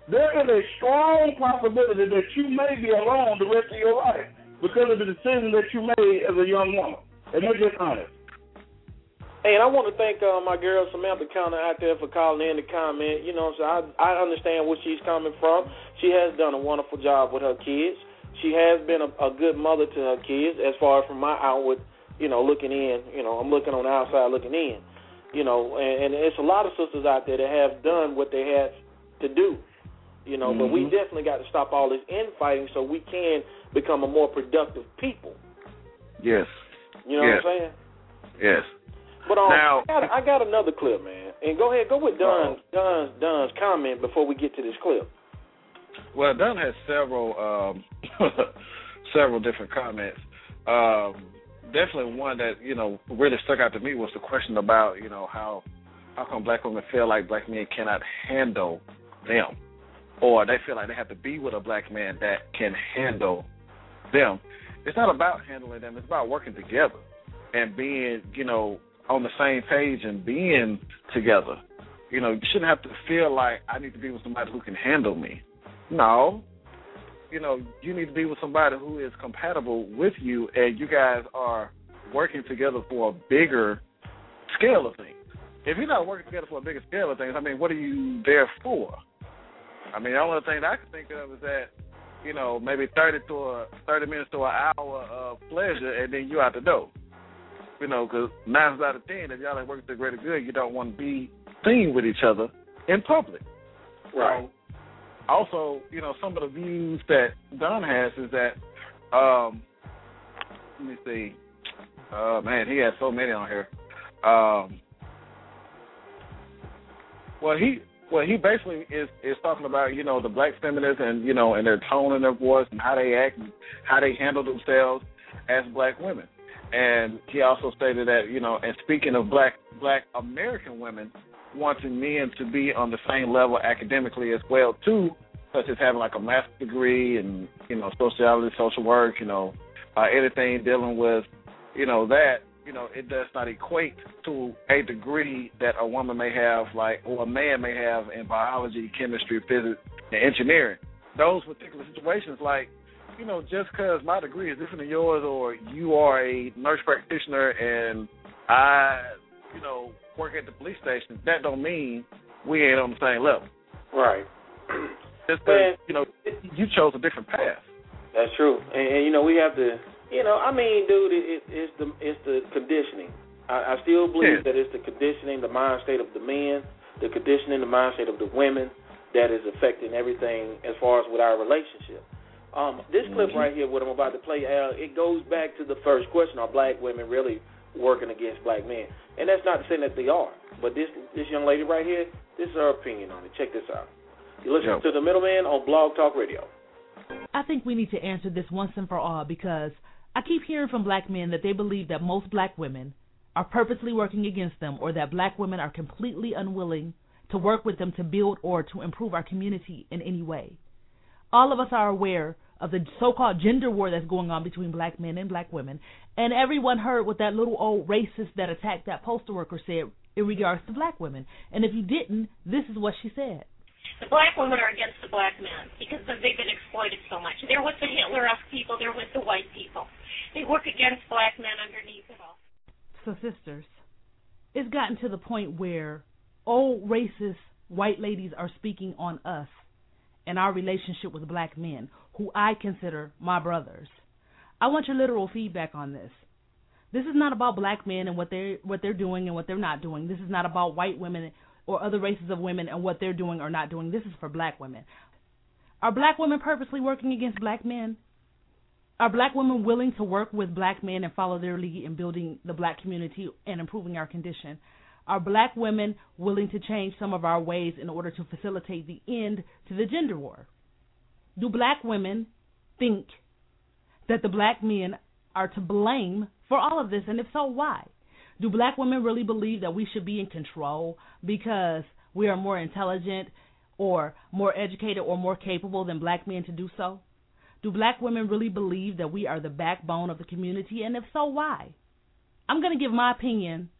there is a strong possibility that you may be alone the rest of your life because of the decision that you made as a young woman. And they're just honest. Hey, and I want to thank my girl Samantha Counter out there for calling in to comment. You know, so I understand where she's coming from. She has done a wonderful job with her kids. She has been a good mother to her kids as far as from my outward, you know, looking in. You know, I'm looking on the outside looking in. You know, and it's a lot of sisters out there that have done what they had to do. You know, but we definitely got to stop all this infighting so we can become a more productive people. Yes. You know what I'm saying? Yes. But now, I got another clip, man. And go with Don's comment before we get to this clip. Well, Don has several several different comments. Definitely one that, you know, really stuck out to me was the question about, you know, how come black women feel like black men cannot handle them, or they feel like they have to be with a black man that can handle them. It's not about handling them. It's about working together and being, you know, on the same page and being together. You know, you shouldn't have to feel like I need to be with somebody who can handle me. No. You know, you need to be with somebody who is compatible with you and you guys are working together for a bigger scale of things. If you're not working together for a bigger scale of things, I mean, what are you there for? I mean, the only thing that I can think of is that, you know, maybe 30 minutes to an hour of pleasure and then you out the door. You know, because 9 times out of 10, if y'all ain't working to the greater good, you don't want to be seen with each other in public. Right. So, also, you know, some of the views that Don has is that, let me see. Man, he has so many on here. Well, he basically is talking about, you know, the black feminists and, you know, and their tone in their voice and how they act and how they handle themselves as black women. And he also stated that, you know, and speaking of black American women wanting men to be on the same level academically as well, too, such as having like a master's degree and, you know, sociology, social work, you know, anything dealing with, you know, that, you know, it does not equate to a degree that a woman may have, like, or a man may have in biology, chemistry, physics, and engineering. Those particular situations, like, you know, just because my degree is different than yours, or you are a nurse practitioner and I, you know, work at the police station, that don't mean we ain't on the same level. Right. Just because, you know, you chose a different path. That's true. And you know, we have to, you know, I mean, dude, it's the conditioning. I still believe that it's the conditioning, the mind state of the men, the conditioning, the mind state of the women that is affecting everything as far as with our relationship. This clip right here, what I'm about to play, it goes back to the first question: are black women really working against black men? And that's not to say that they are, but this young lady right here, this is her opinion on it. Check this out. You listen to The Middleman on Blog Talk Radio. I think we need to answer this once and for all, because I keep hearing from black men that they believe that most black women are purposely working against them, or that black women are completely unwilling to work with them to build or to improve our community in any way. All of us are aware of the so-called gender war that's going on between black men and black women, and everyone heard what that little old racist that attacked that postal worker said in regards to black women. And if you didn't, this is what she said. The black women are against the black men because they've been exploited so much. They're with the Hitler-esque people. They're with the white people. They work against black men underneath it all. So, sisters, it's gotten to the point where old racist white ladies are speaking on us and our relationship with black men, who I consider my brothers. I want your literal feedback on this. This is not about black men and what they're doing and what they're not doing. This is not about white women or other races of women and what they're doing or not doing. This is for black women. Are black women purposely working against black men? Are black women willing to work with black men and follow their lead in building the black community and improving our condition? Are black women willing to change some of our ways in order to facilitate the end to the gender war? Do black women think that the black men are to blame for all of this? And if so, why? Do black women really believe that we should be in control because we are more intelligent or more educated or more capable than black men to do so? Do black women really believe that we are the backbone of the community? And if so, why? I'm going to give my opinion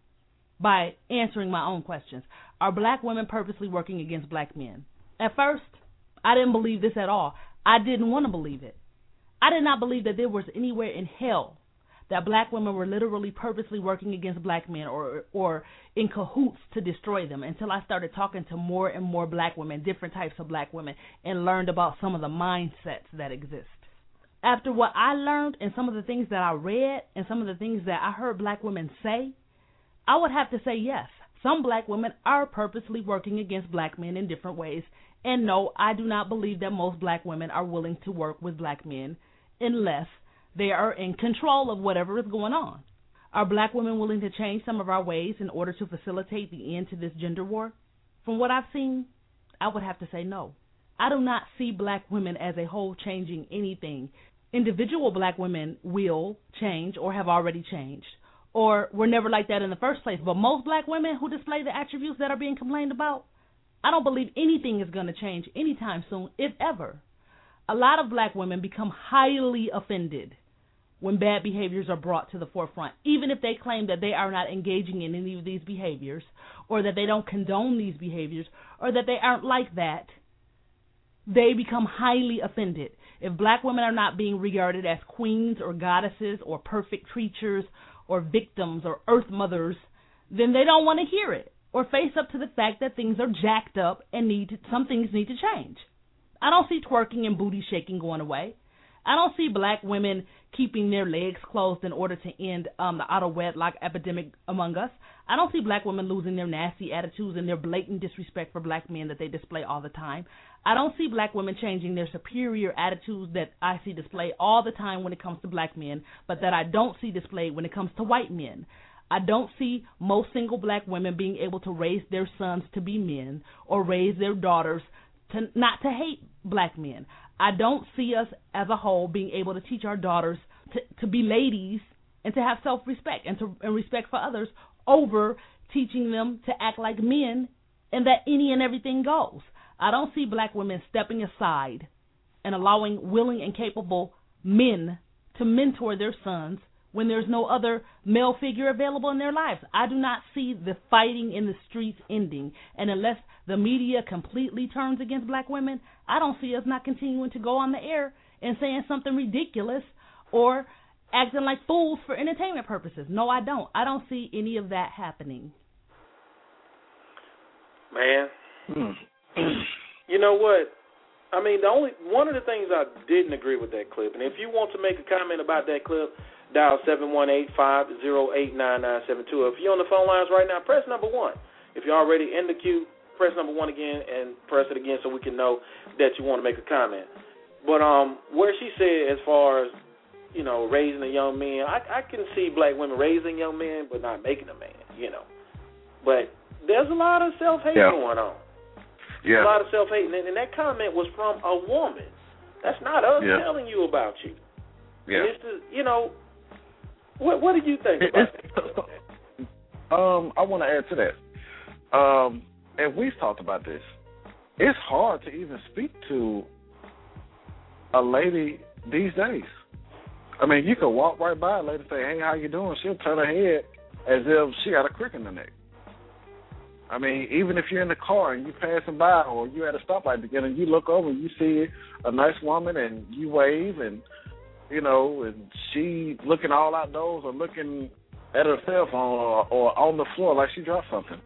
by answering my own questions. Are black women purposely working against black men? At first, I didn't believe this at all. I didn't want to believe it. I did not believe that there was anywhere in hell that black women were literally purposely working against black men or in cahoots to destroy them, until I started talking to more and more black women, different types of black women, and learned about some of the mindsets that exist. After what I learned and some of the things that I read and some of the things that I heard black women say, I would have to say yes. Some black women are purposely working against black men in different ways. And no, I do not believe that most black women are willing to work with black men unless they are in control of whatever is going on. Are black women willing to change some of our ways in order to facilitate the end to this gender war? From what I've seen, I would have to say no. I do not see black women as a whole changing anything. Individual black women will change or have already changed, or were never like that in the first place. But most black women who display the attributes that are being complained about, I don't believe anything is going to change anytime soon, if ever. A lot of black women become highly offended when bad behaviors are brought to the forefront, even if they claim that they are not engaging in any of these behaviors, or that they don't condone these behaviors, or that they aren't like that. They become highly offended. If black women are not being regarded as queens or goddesses or perfect creatures or victims or earth mothers, then they don't want to hear it or face up to the fact that things are jacked up and some things need to change. I don't see twerking and booty shaking going away. I don't see black women keeping their legs closed in order to end the auto wedlock epidemic among us. I don't see black women losing their nasty attitudes and their blatant disrespect for black men that they display all the time. I don't see black women changing their superior attitudes that I see displayed all the time when it comes to black men, but that I don't see displayed when it comes to white men. I don't see most single black women being able to raise their sons to be men or raise their daughters not to hate black men. I don't see us as a whole being able to teach our daughters to be ladies and to have self-respect and respect for others over teaching them to act like men and that any and everything goes. I don't see black women stepping aside and allowing willing and capable men to mentor their sons when there's no other male figure available in their lives. I do not see the fighting in the streets ending. And unless the media completely turns against black women, I don't see us not continuing to go on the air and saying something ridiculous or acting like fools for entertainment purposes. No, I don't. I don't see any of that happening. Man, you know what? I mean, one of the things I didn't agree with that clip, and if you want to make a comment about that clip, dial 718-508-9972. If you're on the phone lines right now, press number 1. If you're already in the queue, press number 1 again and press it again so we can know that you want to make a comment. But where she said as far as, you know, raising a young man, I can see black women raising young men but not making a man, you know. But there's a lot of self-hate going on. Yeah. A lot of self-hate. And that comment was from a woman. That's not us telling you about you. Yeah. It's just, you know, what do you think about that? I want to add to that. And we've talked about this. It's hard to even speak to a lady these days. I mean, you could walk right by a lady and say, "Hey, how you doing?" She'll turn her head as if she got a crick in the neck. I mean, even if you're in the car and you're passing by or you're at a stoplight together and you look over and you see a nice woman and you wave and, you know, and she looking all outdoors or looking at her cell phone or on the floor like she dropped something.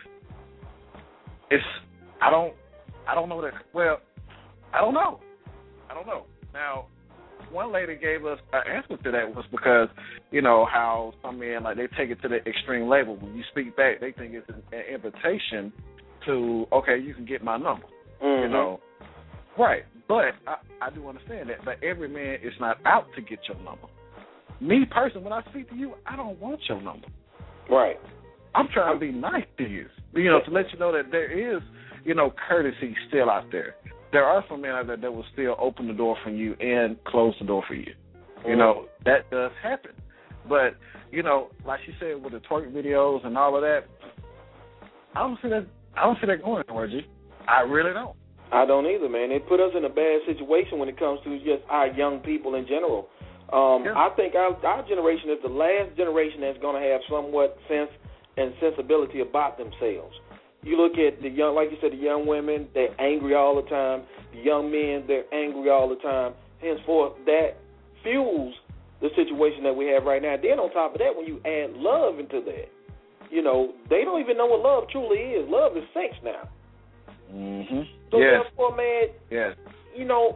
I don't know that. Well, I don't know. Now, one lady gave us an answer to that was because, you know, how some men, like, they take it to the extreme level. When you speak back, they think it's an invitation to, okay, you can get my number, you know. Right, but I do understand that. But every man is not out to get your number. Me, personally, when I speak to you, I don't want your number. Right. I'm trying to be nice to you, you know, to let you know that there is, you know, courtesy still out there. There are some men out there that will still open the door for you and close the door for you. You know, that does happen. But, you know, like she said with the twerk videos and all of that, I don't see that going anywhere, G. I really don't. I don't either, man. It put us in a bad situation when it comes to just our young people in general. I think our generation is the last generation that's going to have somewhat sense and sensibility about themselves. You look at the young, like you said, the young women, they're angry all the time. The young men, they're angry all the time. Henceforth, that fuels the situation that we have right now. Then on top of that, when you add love into that, you know, they don't even know what love truly is. Love is sex now. Mm-hmm. So therefore, man, you know,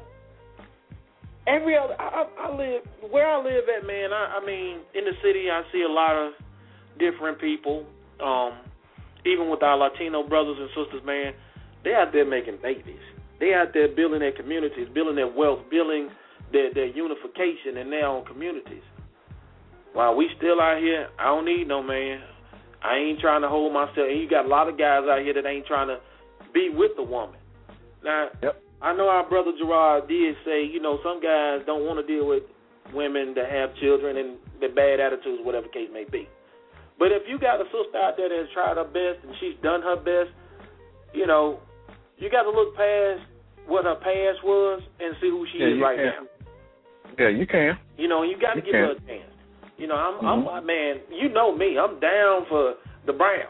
every other, I live, where I live at, man, I mean, in the city, I see a lot of different people, even with our Latino brothers and sisters, man, they out there making babies. They out there building their communities, building their wealth, building their unification in their own communities. While we still out here, I don't need no man. I ain't trying to hold myself. And you got a lot of guys out here that ain't trying to be with the woman. Now, I know our brother Gerard did say, you know, some guys don't want to deal with women that have children and their bad attitudes, whatever case may be. But if you got a sister out there that has tried her best and she's done her best, you know, you got to look past what her past was and see who she is right now. Yeah, you can. You know, you got to give her a chance. You know, I'm man, you know me. I'm down for the brown.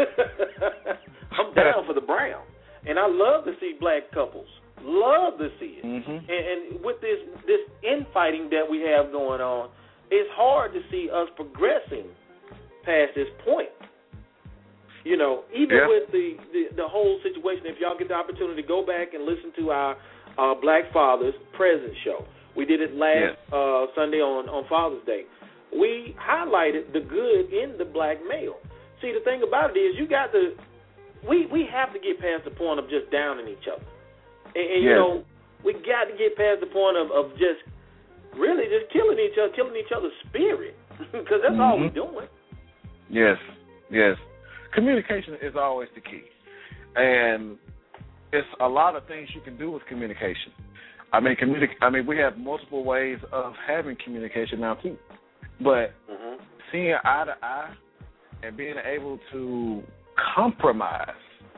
I'm down for the brown. And I love to see black couples. Love to see it. Mm-hmm. And with this infighting that we have going on, it's hard to see us progressing past this point. You know, even with the whole situation, if y'all get the opportunity to go back and listen to our Black Fathers Present show. We did it last Sunday on Father's Day. We highlighted the good in the black male. See, the thing about it is you got to, we have to get past the point of just downing each other. And you know, we got to get past the point of just really just killing each other's spirit, because that's all we're doing. Yes. Communication is always the key. And it's a lot of things you can do with communication. I mean, we have multiple ways of having communication now, too. But seeing eye to eye and being able to compromise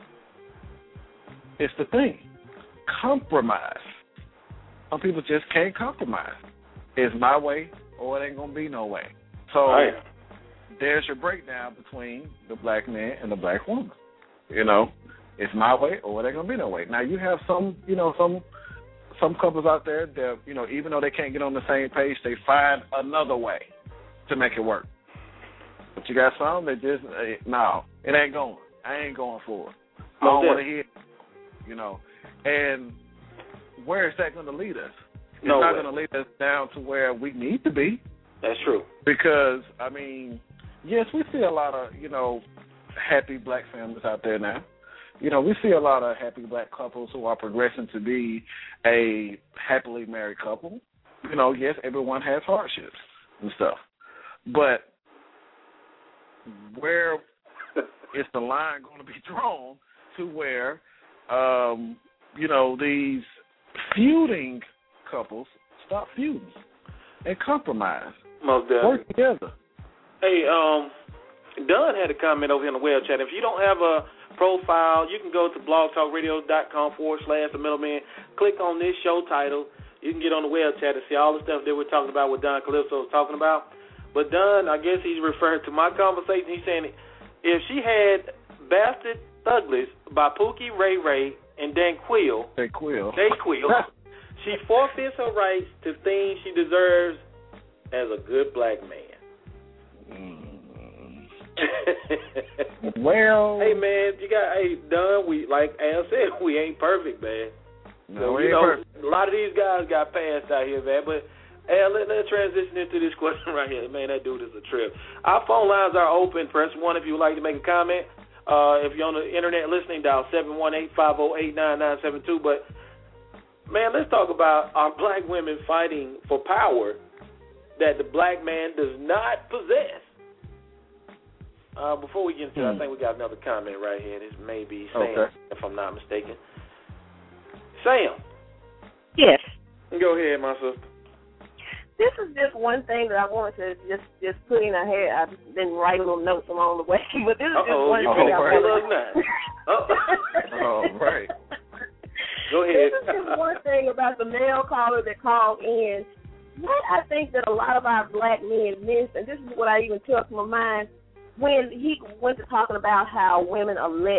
is the thing. Compromise. Some people just can't compromise. It's my way or it ain't going to be no way. So there's your breakdown between the black man and the black woman. You know, it's my way or it ain't going to be no way. Now, you have some couples out there that, you know, even though they can't get on the same page, they find another way to make it work. But you got some that just, no, it ain't going. I ain't going for it. I don't want to hear it, you know. And where is that going to lead us? It's not going to lead us down to where we need to be. That's true. Because, I mean, yes, we see a lot of, you know, happy black families out there now. You know, we see a lot of happy black couples who are progressing to be a happily married couple. You know, yes, everyone has hardships and stuff. But where is the line going to be drawn to where, you know, these feuding couples stop feuding and compromise? Most definitely. Work together. Hey, Dunn had a comment over here in the web chat. If you don't have a profile, you can go to blogtalkradio.com/The Middleman. Click on this show title. You can get on the web chat and see all the stuff that we're talking about, what Don Calypso was talking about. But Don, I guess he's referring to my conversation. He's saying if she had Bastard Thugless by Pookie, Ray Ray, and Dayquil, she forfeits her rights to things she deserves as a good black man. Well, hey man, Don. We, like Al said, we ain't perfect, man. No, so, we ain't perfect. A lot of these guys got passed out here, man. But Al, let's transition into this question right here, man. That dude is a trip. Our phone lines are open. Press 1 if you would like to make a comment. If you're on the internet listening, dial 718-508-9972. But man, let's talk about our black women fighting for power that the black man does not possess. Before we get into it, I think we got another comment right here. This may be Sam, if I'm not mistaken. Sam. Yes. Go ahead, my sister. This is just one thing that I wanted to just put in her head. I've been writing little notes along the way, but this is just one thing I wanted to... Oh, right. Go ahead. This is just one thing about the male caller that called in. What I think that a lot of our black men miss, and this is what I even took from my mind, when he went to talking about how women elect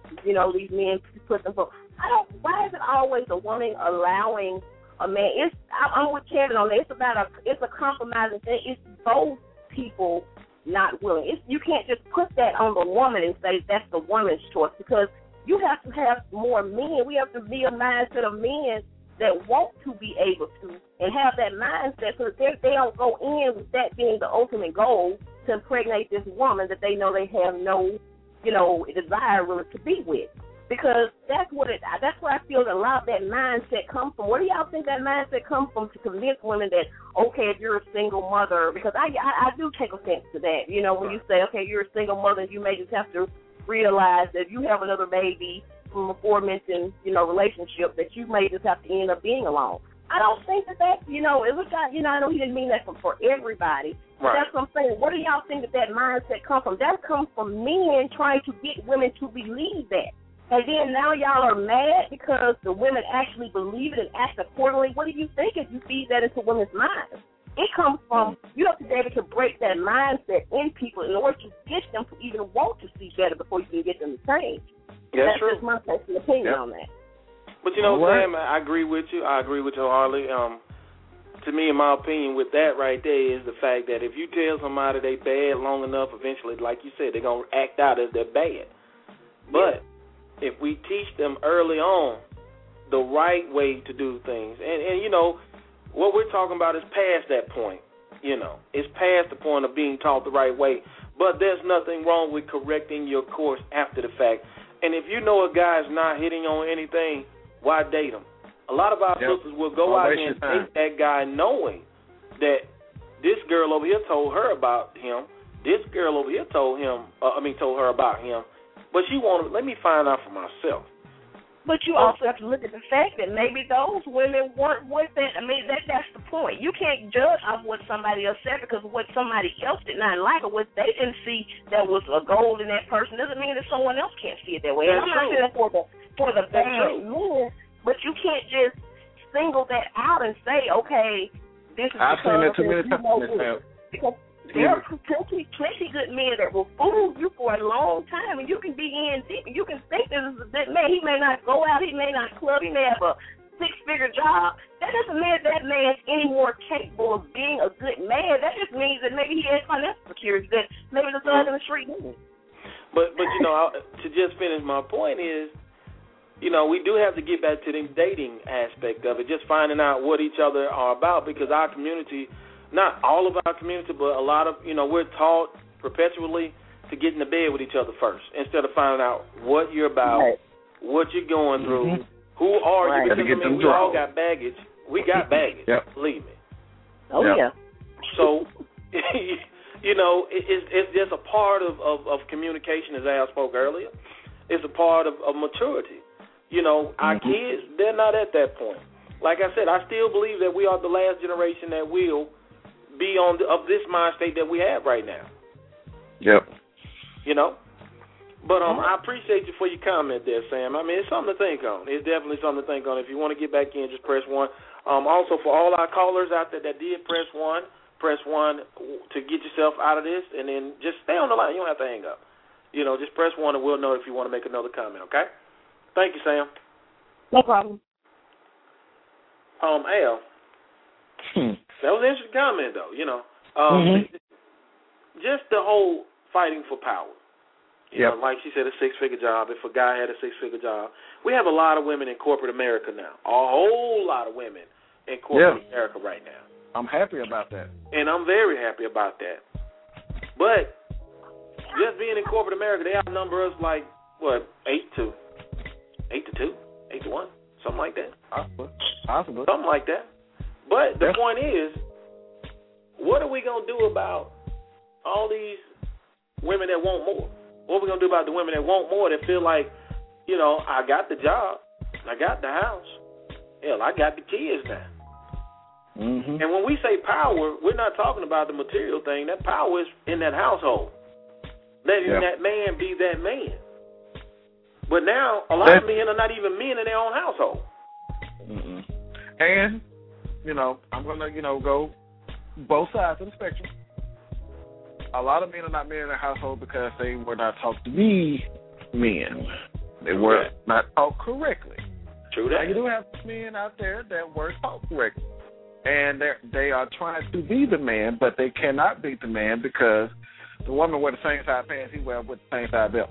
these men put them for. Why is it always a woman allowing a man? I'm with Kevin on that. It's a compromising thing. It's both people not willing. You can't just put that on the woman and say that's the woman's choice, because you have to have more men. We have to be a mindset of men that want to be able to and have that mindset so that they don't go in with that being the ultimate goal to impregnate this woman that they know they have no, desire really to be with. Because that's where I feel that a lot of that mindset comes from. Where do y'all think that mindset comes from to convince women that, okay, if you're a single mother, because I do take offense to that. When you say, okay, you're a single mother, you may just have to realize that if you have another baby from aforementioned, relationship, that you may just have to end up being alone. I don't think that, it was not, I know he didn't mean that for everybody. Right. That's what I'm saying. Where do y'all think that mindset comes from? That comes from men trying to get women to believe that. And then now y'all are mad because the women actually believe it and act accordingly. What do you think if you feed that into women's minds? It comes from, you have to be able to break that mindset in people in order to get them to even want to see better before you can get them to change. Yeah, that's just my personal opinion on that. But Sam, I agree with you. I agree with you, Harley. To me, in my opinion, with that right there is the fact that if you tell somebody they bad long enough, eventually, like you said, they're going to act out as they're bad. But if we teach them early on the right way to do things, and what we're talking about is past that point. It's past the point of being taught the right way. But there's nothing wrong with correcting your course after the fact. And if you know a guy's not hitting on anything, why date him? A lot of our sisters will go out and date that guy knowing that this girl over here told her about him. This girl over here told her about him. But she wanted, let me find out for myself. But you also have to look at the fact that maybe those women weren't with that. I mean, that's the point. You can't judge off what somebody else said because what somebody else did not like or what they didn't see that was a gold in that person doesn't mean that someone else can't see it that way. And I'm not saying that for the bad men, but you can't just single that out and say, okay, this is I've seen that too many times. Because there are plenty good men that will fool you for a long time, and you can be in deep, and you can think this is a good man. He may not go out, he may not club, he may have a six-figure job. That doesn't mean that man's any more capable of being a good man. That just means that maybe he has financial security, that maybe the son in the street needs. But to just finish my point is, we do have to get back to the dating aspect of it, just finding out what each other are about, because our community, not all of our community, but a lot of, we're taught perpetually to get in the bed with each other first instead of finding out what you're about, what you're going through, who are you, because we all got baggage. We got baggage, believe me. Oh, yeah. So, it's just a part of communication, as Al spoke earlier. It's a part of maturity. Our kids, they're not at that point. Like I said, I still believe that we are the last generation that will be of this mind state that we have right now. Yep. But I appreciate you for your comment there, Sam. I mean, it's something to think on. It's definitely something to think on. If you want to get back in, just press 1. Also, for all our callers out there that did press 1 to get yourself out of this, and then just stay on the line. You don't have to hang up. Just press 1 and we'll know if you want to make another comment, okay? Thank you, Sam. No problem. Al. That was an interesting comment, though, Just the whole fighting for power. You know, like she said, a six-figure job. If a guy had a six-figure job. We have a lot of women in corporate America now. A whole lot of women in corporate America right now. I'm happy about that. And I'm very happy about that. But just being in corporate America, they outnumber us like, 8 to 2, 8 to 1, something like that. Possible. Something like that. But the point is, what are we going to do about all these women that want more? What are we going to do about the women that want more, that feel like, I got the job, I got the house, hell, I got the kids now. Mm-hmm. And when we say power, we're not talking about the material thing. That power is in that household. Letting that man be that man. But now, a lot of men are not even men in their own household. Mm-mm. And, I'm going to, go both sides of the spectrum. A lot of men are not men in their household because they were not taught to be men. They were not taught correctly. True that. Now, you do have men out there that were taught correctly. And they are trying to be the man, but they cannot be the man because the woman wear the same size pants he wear with the same size belt.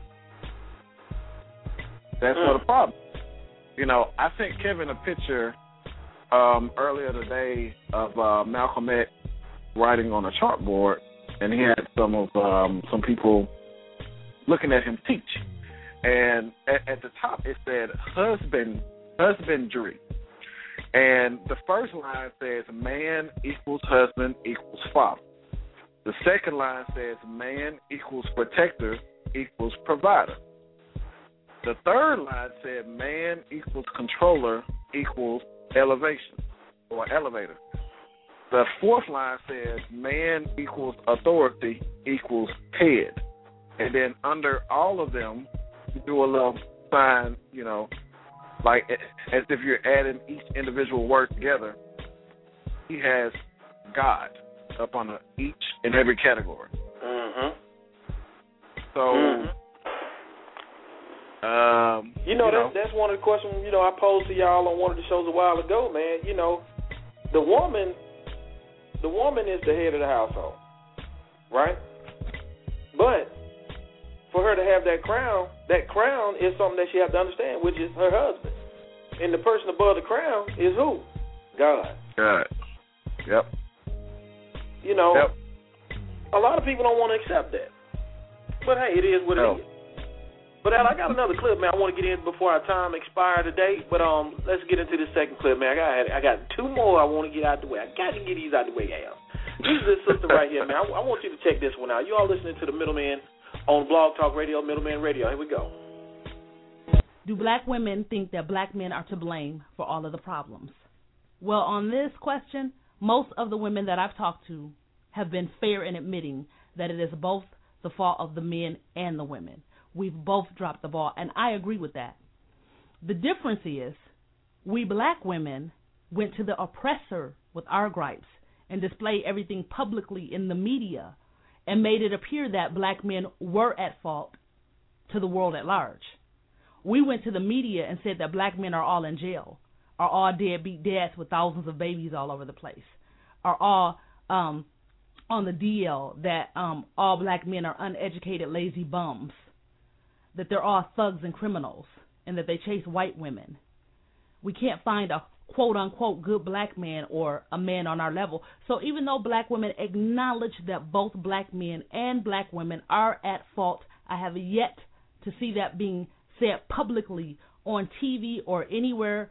That's what the problem. You know, I sent Kevin a picture earlier today of Malcolm X writing on a chalkboard, and he had some people looking at him teach. And at the top it said husbandry. And the first line says man equals husband equals father. The second line says man equals protector equals provider. The third line said man equals controller equals elevation or elevator. The fourth line says man equals authority equals head. And then under all of them, you do a little sign, you know, like as if you're adding each individual word together. He has God up on each and every category. Mm-hmm. So, that's one of the questions, you know, I posed to y'all on one of the shows a while ago, man. You know, the woman is the head of the household, right? But for her to have that crown is something that she has to understand, which is her husband. And the person above the crown is who? God. God. Yep. You know, a lot of people don't want to accept that. But, hey, it is what it is. But, Al, I got another clip, man, I want to get in before our time expires today. But let's get into this second clip, man. I got two more I want to get out the way. I got to get these out the way, Al. This is this sister right here, man. I want you to check this one out. You all listening to The Middleman on Blog Talk Radio, Middleman Radio. Here we go. Do black women think that black men are to blame for all of the problems? Well, on this question, most of the women that I've talked to have been fair in admitting that it is both the fault of the men and the women. We've both dropped the ball, and I agree with that. The difference is we black women went to the oppressor with our gripes and displayed everything publicly in the media and made it appear that black men were at fault to the world at large. We went to the media and said that black men are all in jail, are all deadbeat dads with thousands of babies all over the place, are all on the DL, that all black men are uneducated, lazy bums, that they're all thugs and criminals, and that they chase white women. We can't find a quote-unquote good black man or a man on our level. So even though black women acknowledge that both black men and black women are at fault, I have yet to see that being said publicly on TV or anywhere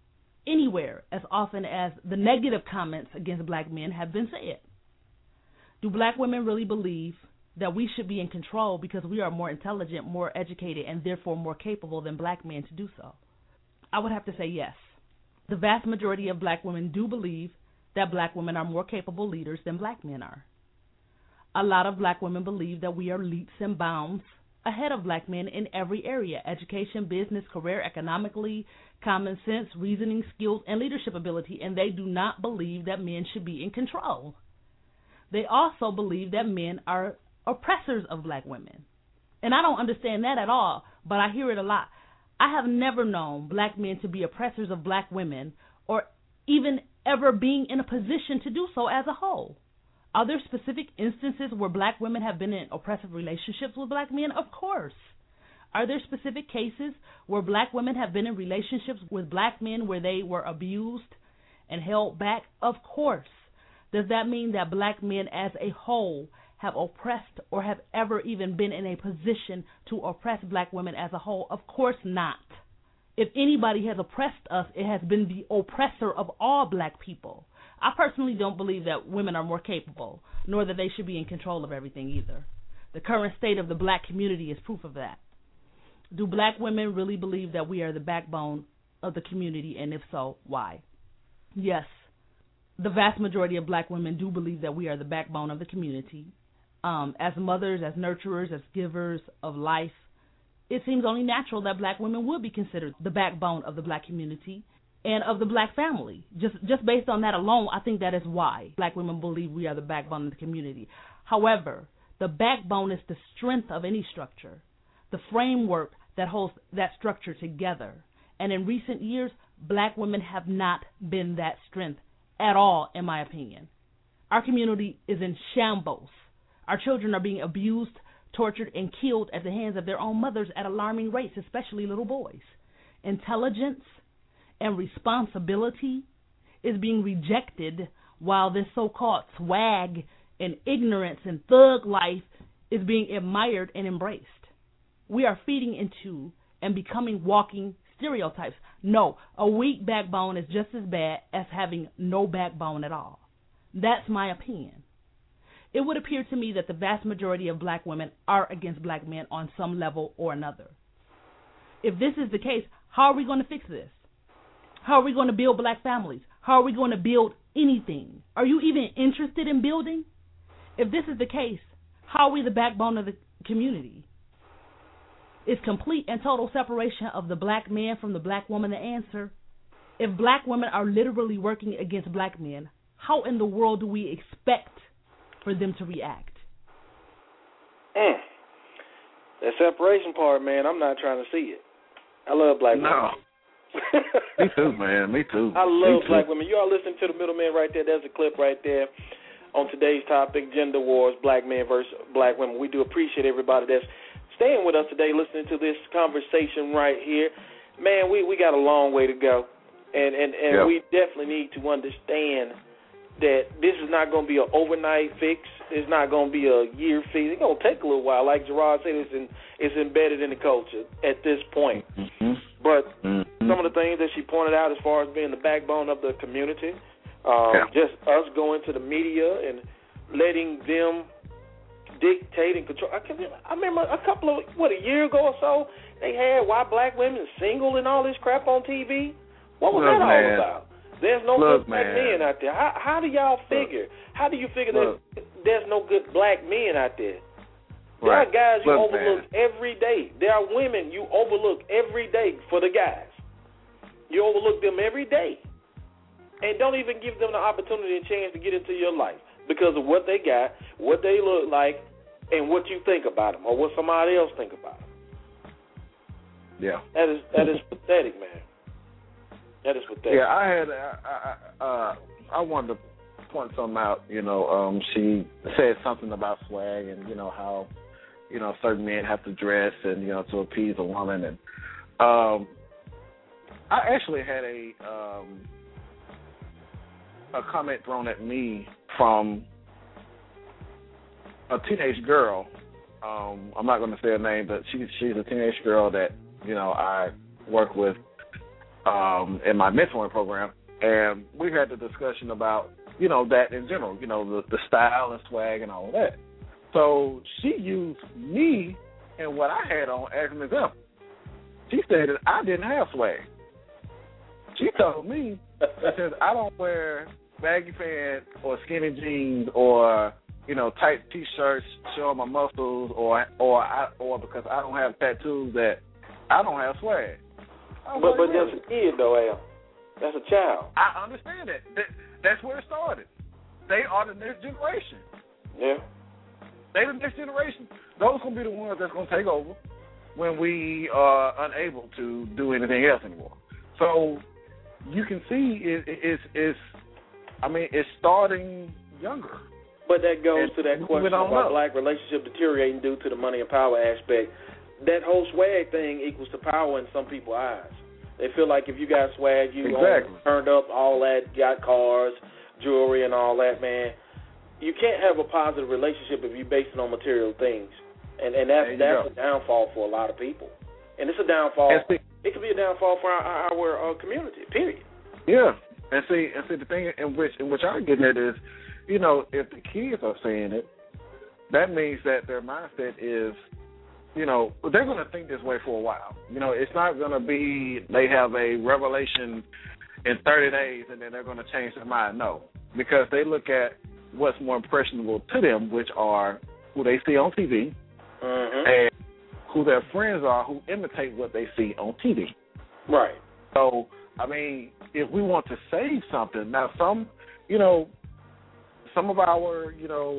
as often as the negative comments against black men have been said. Do black women really believe that we should be in control because we are more intelligent, more educated, and therefore more capable than black men to do so? I would have to say yes. The vast majority of black women do believe that black women are more capable leaders than black men are. A lot of black women believe that we are leaps and bounds ahead of black men in every area: education, business, career, economically, common sense, reasoning skills, and leadership ability, and they do not believe that men should be in control. They also believe that men are oppressors of black women. And I don't understand that at all, but I hear it a lot. I have never known black men to be oppressors of black women or even ever being in a position to do so as a whole. Are there specific instances where black women have been in oppressive relationships with black men? Of course. Are there specific cases where black women have been in relationships with black men where they were abused and held back? Of course. Does that mean that black men as a whole have oppressed or have ever even been in a position to oppress black women as a whole? Of course not. If anybody has oppressed us, it has been the oppressor of all black people. I personally don't believe that women are more capable, nor that they should be in control of everything either. The current state of the black community is proof of that. Do black women really believe that we are the backbone of the community, and if so, why? Yes, the vast majority of black women do believe that we are the backbone of the community. As mothers, as nurturers, as givers of life, it seems only natural that black women would be considered the backbone of the black community and of the black family. Just based on that alone, I think that is why black women believe we are the backbone of the community. However, the backbone is the strength of any structure. The framework that holds that structure together. And in recent years, black women have not been that strength at all, in my opinion. Our community is in shambles. Our children are being abused, tortured, and killed at the hands of their own mothers at alarming rates, especially little boys. Intelligence and responsibility is being rejected while this so-called swag and ignorance and thug life is being admired and embraced. We are feeding into and becoming walking stereotypes. No, a weak backbone is just as bad as having no backbone at all. That's my opinion. It would appear to me that the vast majority of black women are against black men on some level or another. If this is the case, how are we going to fix this? How are we going to build black families? How are we going to build anything? Are you even interested in building? If this is the case, how are we the backbone of the community? Is complete and total separation of the black man from the black woman the answer? If black women are literally working against black men, how in the world do we expect for them to react? That separation part, man, I'm not trying to see it. I love black women. No. Me too, man. Me too. I love black women. You all listening to the middleman right there. There's a clip right there on today's topic, gender wars, black men versus black women. We do appreciate everybody that's staying with us today, listening to this conversation right here. Man, we got a long way to go. And yep. We definitely need to understand that this is not going to be an overnight fix. It's not going to be a year fix. It's going to take a little while. Like Gerard said, it's embedded in the culture at this point. Mm-hmm. But some of the things that she pointed out as far as being the backbone of the community, just us going to the media and letting them dictate and control. I remember a year ago or so, they had why black women single and all this crap on TV. What was that all about? There's no good black men out there. How do y'all figure? How do you figure that there's no good black men out there? There are guys you overlook every day. There are women you overlook every day for the guys. You overlook them every day. And don't even give them the opportunity and chance to get into your life because of what they got, what they look like, and what you think about them or what somebody else think about them. Yeah. That is pathetic, man. That is pathetic. Yeah, I wanted to point something out. She said something about swag and how certain men have to dress and to appease a woman. And I actually had a comment thrown at me from a teenage girl. I'm not going to say her name, but she's a teenage girl that I work with in my mentoring program, and we had the discussion about that in general, the style and swag and all of that. So she used me and what I had on as an example. She said that I didn't have swag. She told me that says I don't wear baggy pants or skinny jeans or tight T-shirts showing my muscles or because I don't have tattoos that I don't have swag. But that's a kid though, Al. That's a child. I understand that. That's where it started. They are the next generation. Yeah. They the next generation. Those going to be the ones that's going to take over when we are unable to do anything else anymore. So you can see it's starting younger. But that goes to that question about black relationship deteriorating due to the money and power aspect. That whole swag thing equals to power in some people's eyes. They feel like if you got swag, you turned up, all that, got cars, jewelry, and all that, man. You can't have a positive relationship if you base it on material things. And that's a downfall for a lot of people. And it's a downfall. It could be a downfall for our community, period. Yeah. And see the thing in which I'm getting at is, if the kids are saying it, that means that their mindset is, they're going to think this way for a while. It's not going to be they have a revelation in 30 days and then they're going to change their mind. No, because they look at what's more impressionable to them, which are who they see on TV and who their friends are who imitate what they see on TV. Right. So, if we want to save something, now some of our,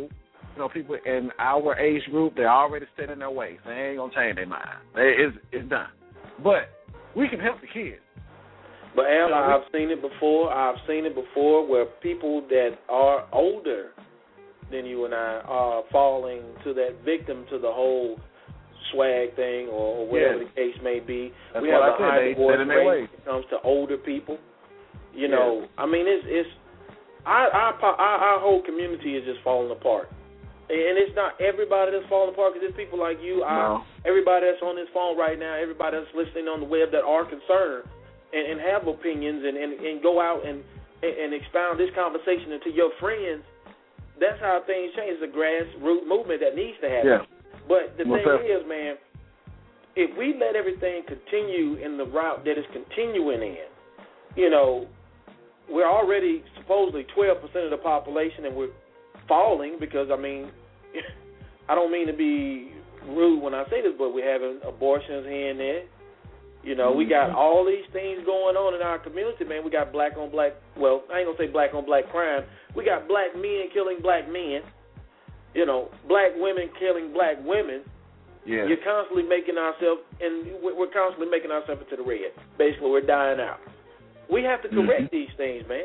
people in our age group, they're already set in their ways. They ain't gonna change their mind. It's done. But we can help the kids. But Al, I've seen it before where people that are older than you and I are falling to that victim to the whole swag thing or whatever the case may be. That's we have a high divorce rate when it comes to older people. You know, I mean, it's our whole community is just falling apart. And it's not everybody that's falling apart, because there's people like you, everybody that's on this phone right now, everybody that's listening on the web that are concerned and have opinions and go out and expound this conversation into your friends. That's how things change. It's a grassroots movement that needs to happen. Yeah. But the thing is, man, if we let everything continue in the route that it's continuing in, you know, we're already supposedly 12% of the population, and we're falling because, I mean, I don't mean to be rude when I say this, but we're having abortions here and there. You know, we got all these things going on in our community, man. We got black on black, well, I ain't going to say black on black crime. We got black men killing black men, you know, black women killing black women. Yeah. You're constantly making ourselves, and we're constantly making ourselves into the red. Basically, we're dying out. We have to correct these things, man.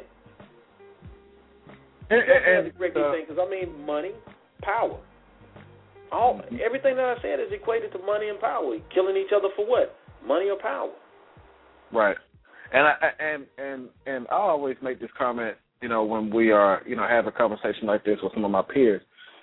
We have to correct these things, because, I mean, money, power. Everything that I said is equated to money and power. Killing each other for what? Money or power. Right. And I always make this comment, you know, when we are, you know, have a conversation like this with some of my peers.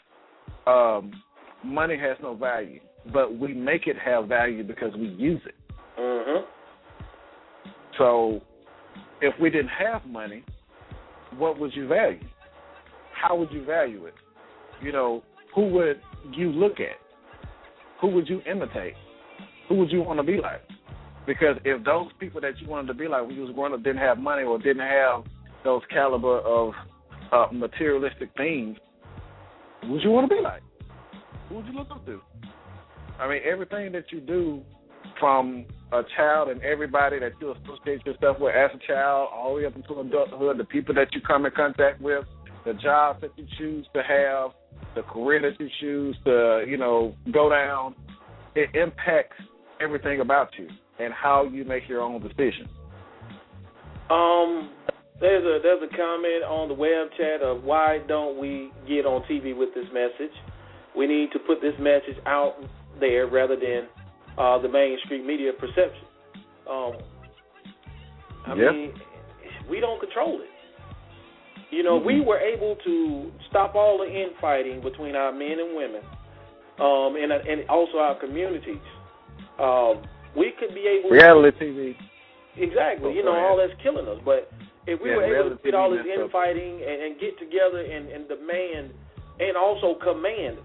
Money has no value, but we make it have value because we use it. Mm-hmm. So if we didn't have money, what would you value? How would you value it? You know, who would you look at? Who would you imitate? Who would you want to be like? Because if those people that you wanted to be like when you was growing up didn't have money or didn't have those caliber of materialistic things, who would you want to be like? Who would you look up to? I mean, everything that you do from a child and everybody that you associate yourself with as a child all the way up into adulthood, the people that you come in contact with, the jobs that you choose to have, the career that you choose to, you know, go down, it impacts everything about you and how you make your own decisions. There's a comment on the web chat of why don't we get on TV with this message? We need to put this message out there rather than the mainstream media perception. I mean, we don't control it. You know, we were able to stop all the infighting between our men and women, and also our communities. We could be able reality TV. Exactly. You know, all that's killing us. But if we were able to quit all this infighting and get together and demand and also command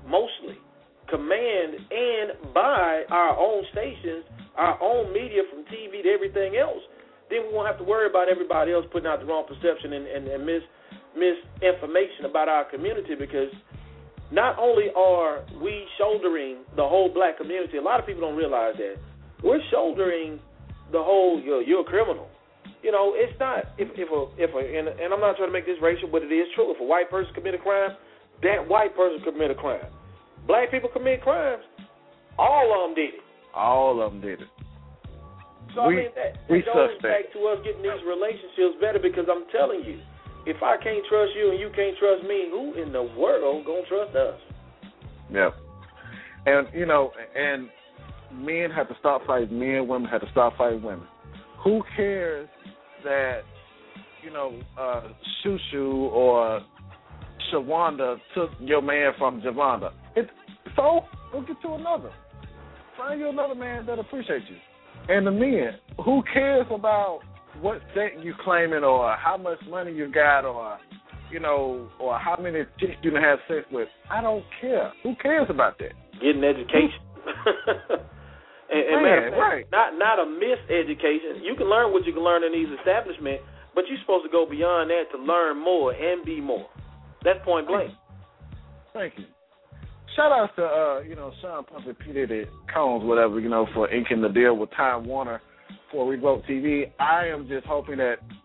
and buy our own stations, our own media from TV to everything else, then we won't have to worry about everybody else putting out the wrong perception and misinformation about our community, because not only are we shouldering the whole black community, a lot of people don't realize that. We're shouldering the whole, you're a criminal. You know, it's not, and I'm not trying to make this racial, but it is true. If a white person commit a crime, that white person commit a crime. Black people commit crimes, all of them did it. All of them did it. So, I mean, that goes back to us getting these relationships better, because I'm telling you, if I can't trust you and you can't trust me, who in the world gonna trust us? Yeah. And, you know, and men have to stop fighting men, women have to stop fighting women. Who cares that, you know, Shushu or Shawanda took your man from Javonda? So, go get you another. Find you another man that appreciates you. And the men, who cares about what state you claiming or how much money you got or, you know, or how many chicks you done have sex with? I don't care. Who cares about that? Get an education. and matter of fact, not a miseducation. You can learn what you can learn in these establishments, but you're supposed to go beyond that to learn more and be more. That's point blank. Thank you. Shout out to, you know, Sean Pumpy, P. Diddy, Combs, whatever, you know, for inking the deal with Time Warner for Revoke TV. I am just hoping that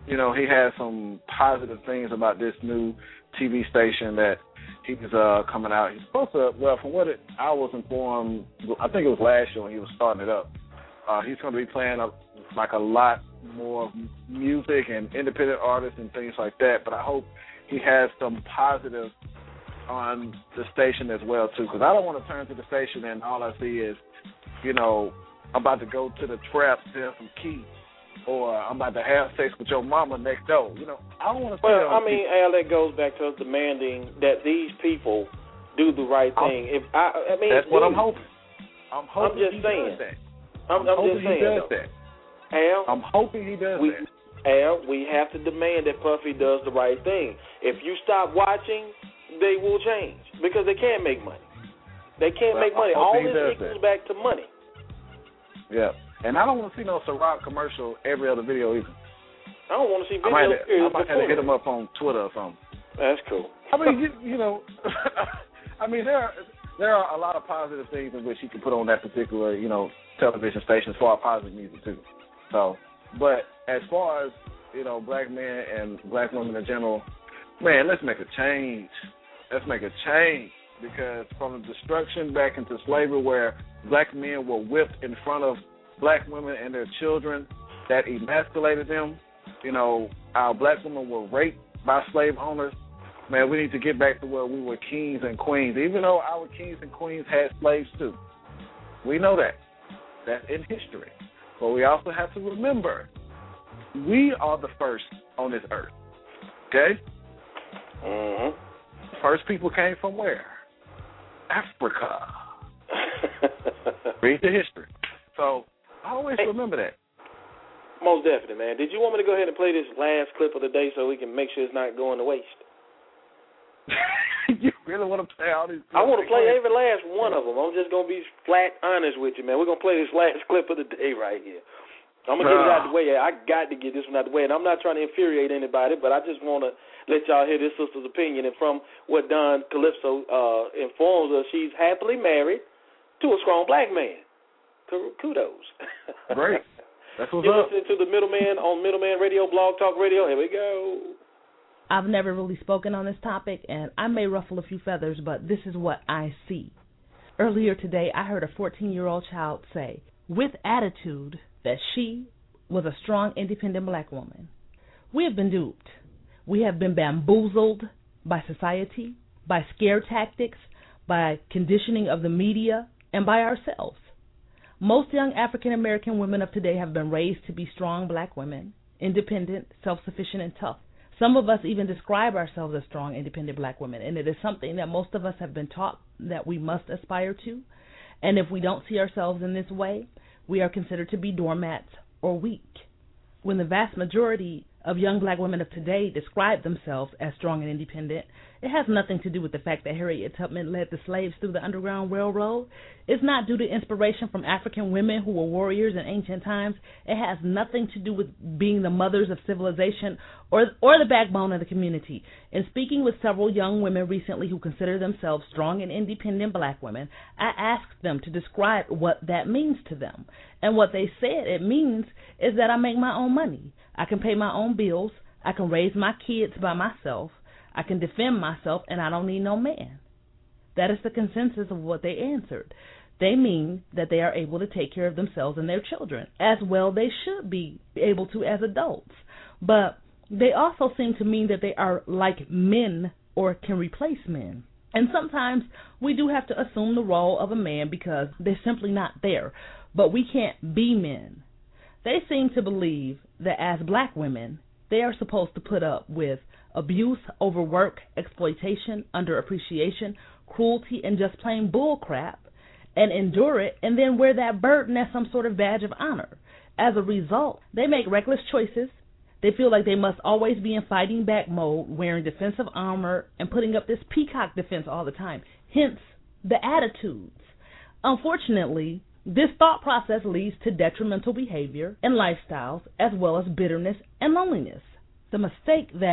you know, he has some positive things about this new TV station that he's coming out. He's supposed to, well, from what I was informed, I think it was last year when he was starting it up, he's going to be playing a lot more music and independent artists and things like that. But I hope he has some positive on the station as well, too, because I don't want to turn to the station and all I see is, you know, I'm about to go to the trap, sell some keys, or I'm about to have sex with your mama next door. You know, I don't want to. Well, I mean, Al, that goes back to us demanding that these people do the right thing. I mean, that's what I'm hoping. I'm just saying. Does that. I'm just saying. He does that. Al, I'm hoping he does that. Al, we have to demand that Puffy does the right thing. If you stop watching, they will change because they can't make money. They can't make money. All this equals back to money. Yeah. And I don't want to see no Ciroc commercial every other video either. I don't want to see videos. I might have to hit him up on Twitter or something. That's cool. I mean, you know, I mean, there are a lot of positive things in which he can put on that particular, you know, television station as far as positive music too. So, but as far as, you know, black men and black women in general, man, let's make a change. Let's make a change because from the destruction back into slavery where black men were whipped in front of black women and their children that emasculated them. You know, our black women were raped by slave owners. Man, we need to get back to where we were kings and queens, even though our kings and queens had slaves too. We know that. That's in history. But we also have to remember, we are the first on this earth. Okay? Mm-hmm. First people came from where? Africa. Read the history. So, I always remember that. Most definitely, man. Did you want me to go ahead and play this last clip of the day so we can make sure it's not going to waste? You really want to play all these clips? I want to play every last one of them. I'm just going to be flat honest with you, man. We're going to play this last clip of the day right here. I'm going to get it out of the way. I got to get this one out of the way. And I'm not trying to infuriate anybody, but I just want to let y'all hear this sister's opinion. And from what Don Calypso informs us, she's happily married to a strong black man. Kudos. Great. That's what's You're up. listening to the Middleman on Middleman Radio, Blog Talk Radio. Here we go. I've never really spoken on this topic, and I may ruffle a few feathers, but this is what I see. Earlier today, I heard a 14-year-old child say, with attitude, that she was a strong, independent black woman. We have been duped. We have been bamboozled by society, by scare tactics, by conditioning of the media, and by ourselves. Most young African-American women of today have been raised to be strong black women, independent, self-sufficient, and tough. Some of us even describe ourselves as strong, independent black women, and it is something that most of us have been taught that we must aspire to. And if we don't see ourselves in this way, we are considered to be doormats or weak. When the vast majority of young black women of today describe themselves as strong and independent, it has nothing to do with the fact that Harriet Tubman led the slaves through the Underground Railroad. It's not due to inspiration from African women who were warriors in ancient times. It has nothing to do with being the mothers of civilization or the backbone of the community. In speaking with several young women recently who consider themselves strong and independent black women, I asked them to describe what that means to them. And what they said it means is that I make my own money. I can pay my own bills. I can raise my kids by myself. I can defend myself, and I don't need no man. That is the consensus of what they answered. They mean that they are able to take care of themselves and their children, as well they should be able to as adults. But they also seem to mean that they are like men or can replace men. And sometimes we do have to assume the role of a man because they're simply not there. But we can't be men. They seem to believe that as black women, they are supposed to put up with abuse, overwork, exploitation, underappreciation, cruelty, and just plain bull crap, and endure it, and then wear that burden as some sort of badge of honor. As a result, they make reckless choices. They feel like they must always be in fighting back mode, wearing defensive armor, and putting up this peacock defense all the time, hence the attitudes. Unfortunately, this thought process leads to detrimental behavior and lifestyles, as well as bitterness and loneliness. The mistake that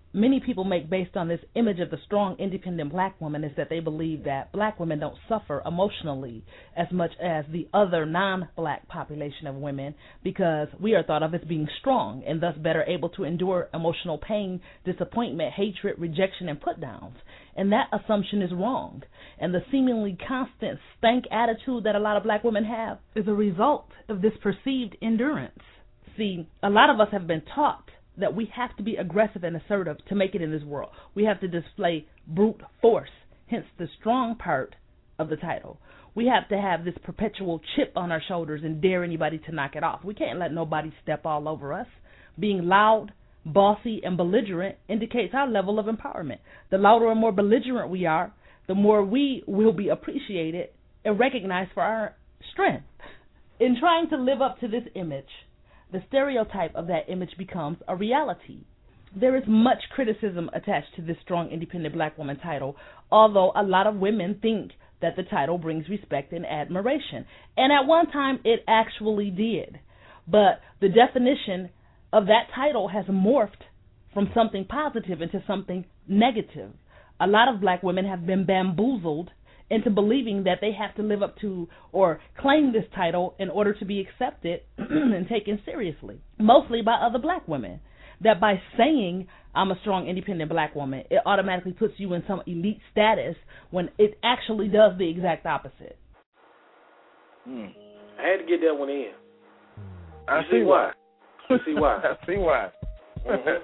many people make based on this image of the strong, independent black woman is that they believe that black women don't suffer emotionally as much as the other non-black population of women because we are thought of as being strong and thus better able to endure emotional pain, disappointment, hatred, rejection, and put-downs. And that assumption is wrong. And the seemingly constant stank attitude that a lot of black women have is a result of this perceived endurance. See, a lot of us have been taught that we have to be aggressive and assertive to make it in this world. We have to display brute force, hence the strong part of the title. We have to have this perpetual chip on our shoulders and dare anybody to knock it off. We can't let nobody step all over us. Being loud, bossy, and belligerent indicates our level of empowerment. The louder and more belligerent we are, the more we will be appreciated and recognized for our strength. In trying to live up to this image, the stereotype of that image becomes a reality. There is much criticism attached to this strong, independent black woman title, although a lot of women think that the title brings respect and admiration. And at one time, it actually did. But the definition of that title has morphed from something positive into something negative. A lot of black women have been bamboozled into believing that they have to live up to or claim this title in order to be accepted and taken seriously, mostly by other black women. That by saying, I'm a strong, independent black woman, it automatically puts you in some elite status when it actually does the exact opposite. I had to get that one in. I see why. I see why. I see why. Mm-hmm.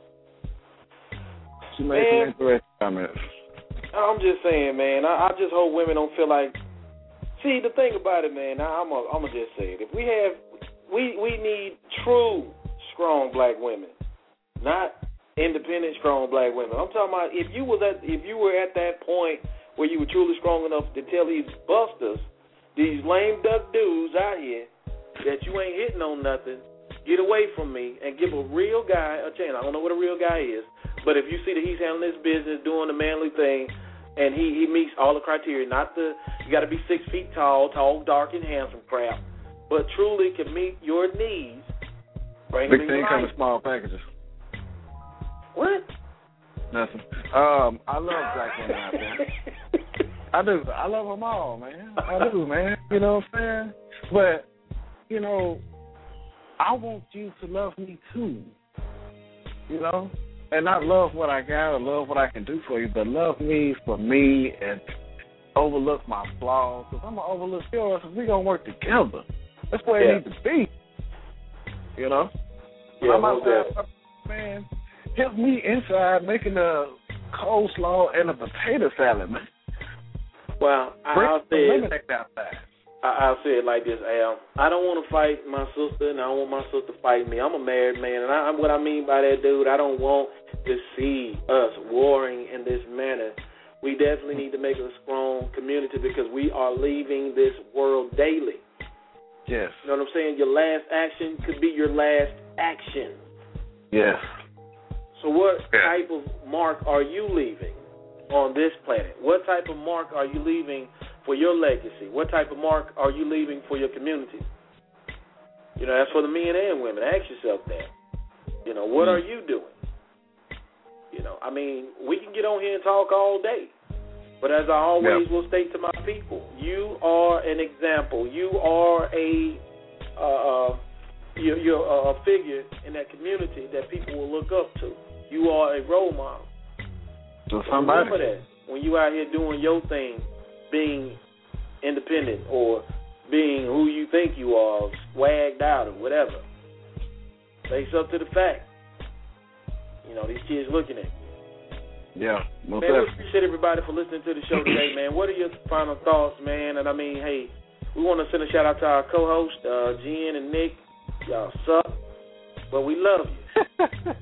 She made some interesting comments. I'm just saying, man. I just hope women don't feel like. See, the thing about it, man. I'm gonna just say it. If we need true strong black women, not independent strong black women. I'm talking about if you were at that point where you were truly strong enough to tell these busters, these lame duck dudes out here, that you ain't hitting on nothing. Get away from me and give a real guy a chance. I don't know what a real guy is, but if you see that he's handling his business, doing the manly thing, and he meets all the criteria, you got to be 6 feet tall, dark, and handsome crap, but truly can meet your needs. Bring big thing come in small packages. What? Nothing. I love black women out there. I do. I love them all, man. I do, man. You know what I'm saying? But, you know, I want you to love me too, you know, and not love what I got or love what I can do for you, but love me for me and overlook my flaws, because I'm going to overlook yours and we're going to work together. That's where it needs to be, you know. Yeah, I'm outside, man, help me inside making a coleslaw and a potato salad, man. Well, I'll say it like this, Al. I don't want to fight my sister, and I don't want my sister to fight me. I'm a married man, and what I mean by that, dude, I don't want to see us warring in this manner. We definitely need to make a strong community because we are leaving this world daily. Yes. You know what I'm saying? Your last action could be your last action. Yes. So what type of mark are you leaving on this planet? What type of mark are you leaving for your legacy? What type of mark are you leaving for your community? You know, that's for the men and women. Ask yourself that. You know, what are you doing? You know, I mean, we can get on here and talk all day, but as I always will state to my people, you are an example. You are you're a figure in that community that people will look up to. You are a role model. So somebody. Remember that when you out here doing your thing, being independent or being who you think you are, swagged out or whatever. Face up to the fact. You know, these kids looking at you. Yeah. Man, we appreciate everybody for listening to the show today, man. What are your final thoughts, man? And I mean, hey, we want to send a shout out to our co-host, Jen and Nick. Y'all suck, but we love you.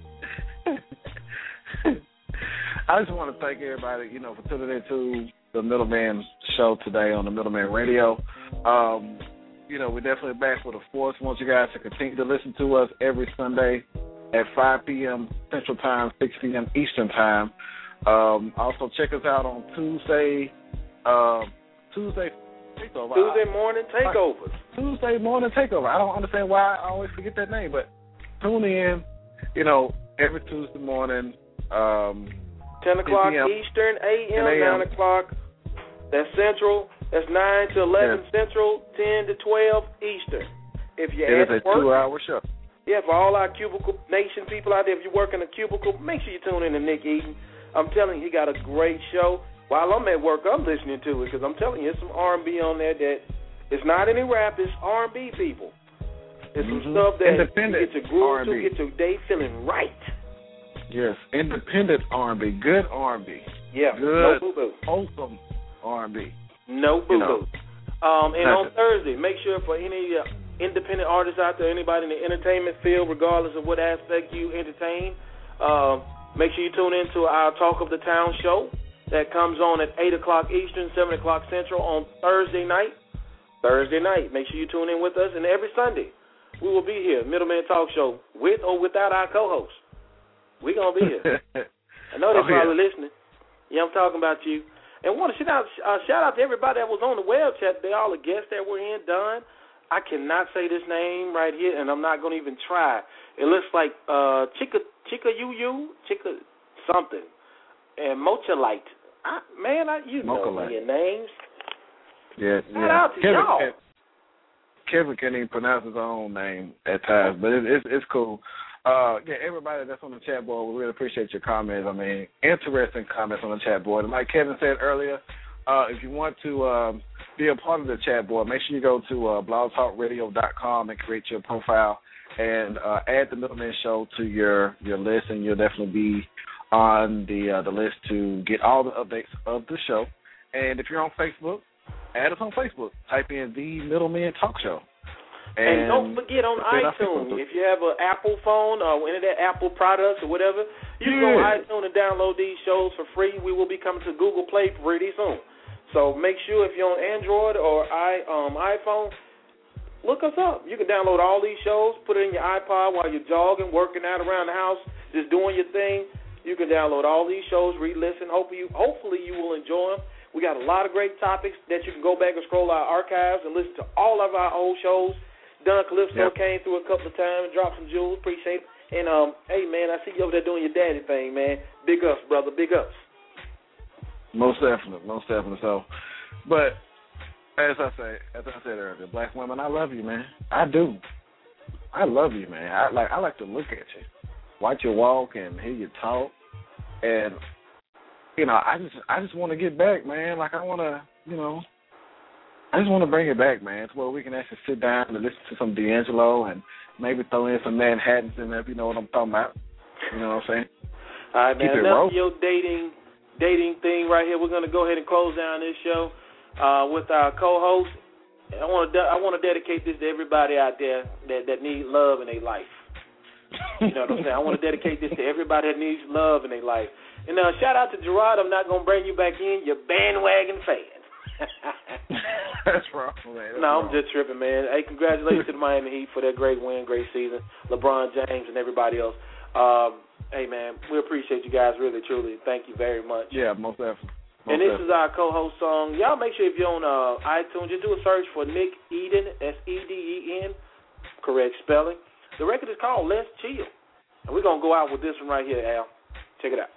I just want to thank everybody, you know, for tuning into the Middleman show today on the Middleman Radio. You know, we're definitely back with a force. We want you guys to continue to listen to us every Sunday at 5 p.m. Central Time, 6 p.m. Eastern Time. Also, check us out on Tuesday Takeover. Tuesday morning takeovers. Tuesday morning takeover. I don't understand why I always forget that name, but tune in, you know, every Tuesday morning 10 o'clock Eastern, a.m., 9 o'clock. That's Central. That's 9 to 11 Central, 10 to 12 Eastern. If you're at work, 2-hour show. Yeah, for all our Cubicle Nation people out there, if you work in a cubicle, make sure you tune in to Nick Eden. I'm telling you, he got a great show. While I'm at work, I'm listening to it because I'm telling you, there's some R&B on there that it's not any rap, it's R&B, people. It's some stuff that independent you get your groove R&B. to, get your day feeling right. Yes, independent R&B, good R&B. Yeah, good, no boo-boo. Wholesome R&B. No boo-boo. You know. And on Thursday, make sure for any independent artists out there, anybody in the entertainment field, regardless of what aspect you entertain, make sure you tune in to our Talk of the Town show that comes on at 8 o'clock Eastern, 7 o'clock Central on Thursday night. Make sure you tune in with us. And every Sunday, we will be here, Middleman Talk Show, with or without our co-host. We're going to be here. I know they're probably listening. Yeah, I'm talking about you. And want to shout out to everybody that was on the web chat. They all the guests that were in, done. I cannot say this name right here, and I'm not going to even try. It looks like Chika something, and Mochalite. You know your names. Yeah. Shout out to y'all. Kevin can't even pronounce his own name at times, but it's cool. Everybody that's on the chat board, we really appreciate your comments. I mean, interesting comments on the chat board. And like Kevin said earlier, if you want to be a part of the chat board, make sure you go to blogtalkradio.com and create your profile and add the Middleman Show to your list, and you'll definitely be on the list to get all the updates of the show. And if you're on Facebook, add us on Facebook. Type in The Middleman Talk Show. And don't forget on iTunes, if you have an Apple phone or any of that Apple products or whatever, you can go on iTunes and download these shows for free. We will be coming to Google Play pretty soon. So make sure if you're on Android or iPhone, look us up. You can download all these shows, put it in your iPod while you're jogging, working out around the house, just doing your thing. You can download all these shows, re-listen. Hopefully you will enjoy them. We got a lot of great topics that you can go back and scroll our archives and listen to all of our old shows. Don Calypso came through a couple of times and dropped some jewels. Appreciate it. And, hey, man, I see you over there doing your daddy thing, man. Big ups, brother. Big ups. Most definitely. So, but as I said earlier, black women, I love you, man. I do. I love you, man. I like to look at you, watch you walk, and hear you talk. And I just want to get back, man. Like I want to, I just want to bring it back, man, to where we can actually sit down and listen to some D'Angelo and maybe throw in some Manhattans in there, if you know what I'm talking about. You know what I'm saying? All right, man. Enough of your dating thing right here. We're going to go ahead and close down this show with our co-host. I want to dedicate this to everybody out there that needs love in their life. You know what I'm saying? I want to dedicate this to everybody that needs love in their life. And shout out to Gerard. I'm not going to bring you back in. You're bandwagon fan. That's wrong, man. I'm just tripping, man. Hey, congratulations to the Miami Heat for their great win, great season. LeBron James and everybody else. Hey, man, we appreciate you guys really, truly. Thank you very much. Yeah, most definitely. And this is our co-host song. Y'all make sure if you're on iTunes, just do a search for Nick Eden, S-E-D-E-N, correct spelling. The record is called Let's Chill. And we're going to go out with this one right here, Al. Check it out.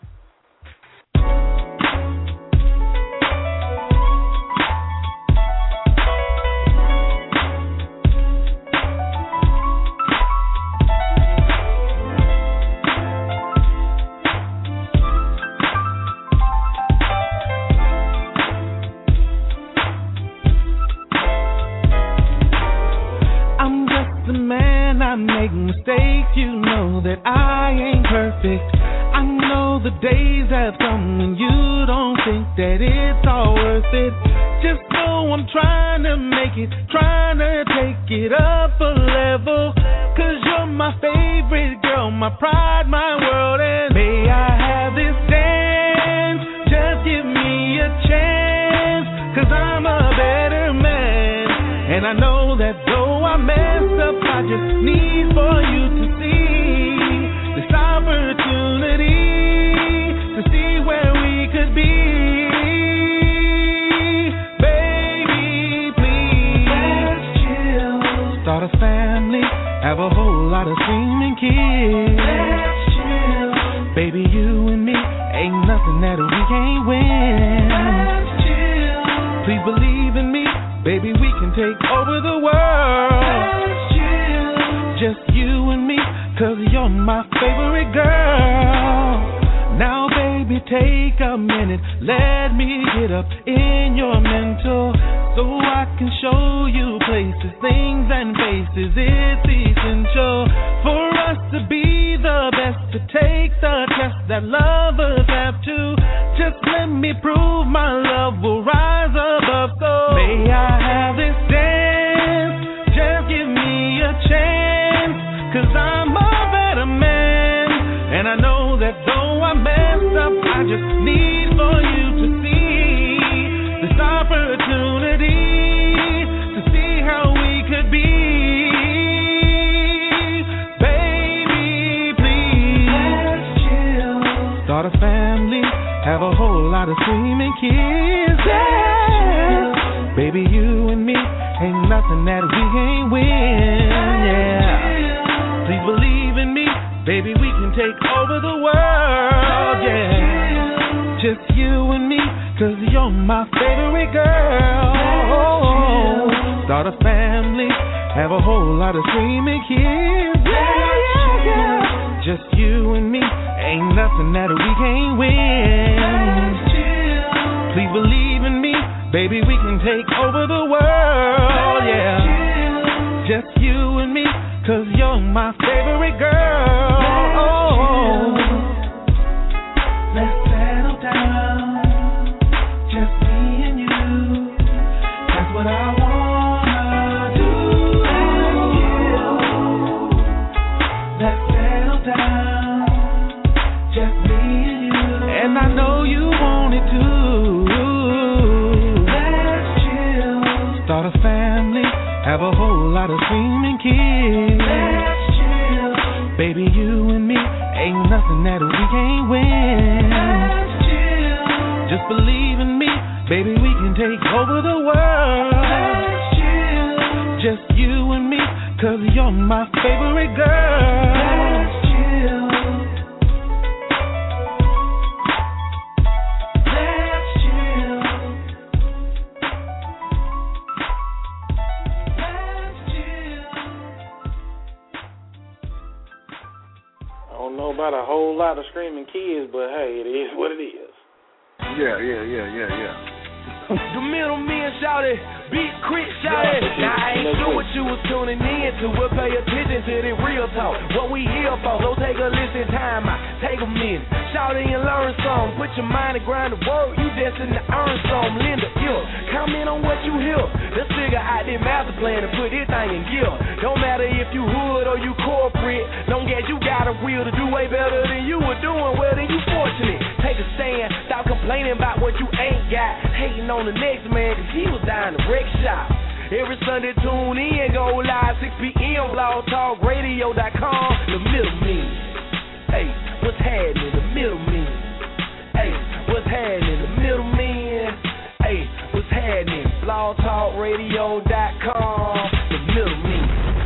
I make mistakes, you know that I ain't perfect. I know the days have come when you don't think that it's all worth it. Just know I'm trying to make it, trying to take it up a level. Cause you're my favorite girl, my pride, my world. And may I have this dance, just give me a chance. Cause I'm a better man. And I know that though I messed up, I just need for you to see this opportunity to see where we could be. Baby, please, let's chill. Start a family, have a whole lot of screaming kids. Let's chill. Baby, you and me. Ain't nothing that we can't win. Let's chill. Please believe in me, baby, we can take over the world. Let's chill. Just you and me, 'cause you're my favorite girl. Now, baby, take a minute, let me get up in your mental, so I can show you places, things and faces. It's essential for us to be the best, to take the test that lovers have to. Just let me prove my love will rise above. So may I have this dance, just give me a chance, 'cause I'm a better man, and I know that though I messed up, I just need for you to see this opportunity to see how we could be. Baby, please, let's chill. Start a family, have a whole lot of screaming kids. Yeah. Baby, you and me, ain't nothing that we ain't win. Yeah. Please believe in me, baby, we can take over the world, yeah. Just you and me, 'cause you're my favorite girl. Start a family, have a whole lot of screaming kids, yeah. Just you and me, ain't nothing that we can't win. Please believe in me, baby, we can take over the world, yeah. Just you and me, 'cause you're my favorite girl. Let's settle down, just me and you. That's what I wanna do. Let's settle down, just me and you. And I know you want it too. Let's chill. Start a family, have a whole lot of screaming kids. Let's chill. Baby, you and me, ain't nothing that we can't win. Let's chill. Just believe in me, baby, we can take over the world. Let's chill. Just you and me, 'cause you're my favorite girl. Let's chill. Let's chill. I don't know about a whole lot of screaming kids, but hey, it is what it is. Yeah. The middleman shouted, Big Crit shouted. Now I ain't sure what you was tuning in to, but pay attention to the real talk. What we here for, so take a listen, time out, take a minute. Shout it and learn some, put your mind to grind the work, you destined to earn some. Linda, comment on what you hear. Let's figure out this master plan and put this thing in gear. Don't matter if you hood or you corporate, long as you got a will to do way better than you were doing, well then you fortunate. Take a stand, stop complaining about what you ain't got, hating on the next man, 'cause he was dying to wreck shop. Every Sunday tune in, go live 6 p.m. blogtalkradio.com. The middleman, hey, what's happening? The middleman, hey, what's happening? The middleman, hey, what's happening? blogtalkradio.com. The middleman.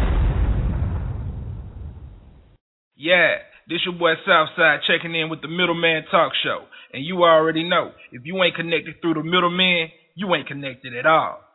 Yeah, this your boy Southside checking in with the Middleman Talk Show. And you already know, if you ain't connected through the middleman, you ain't connected at all.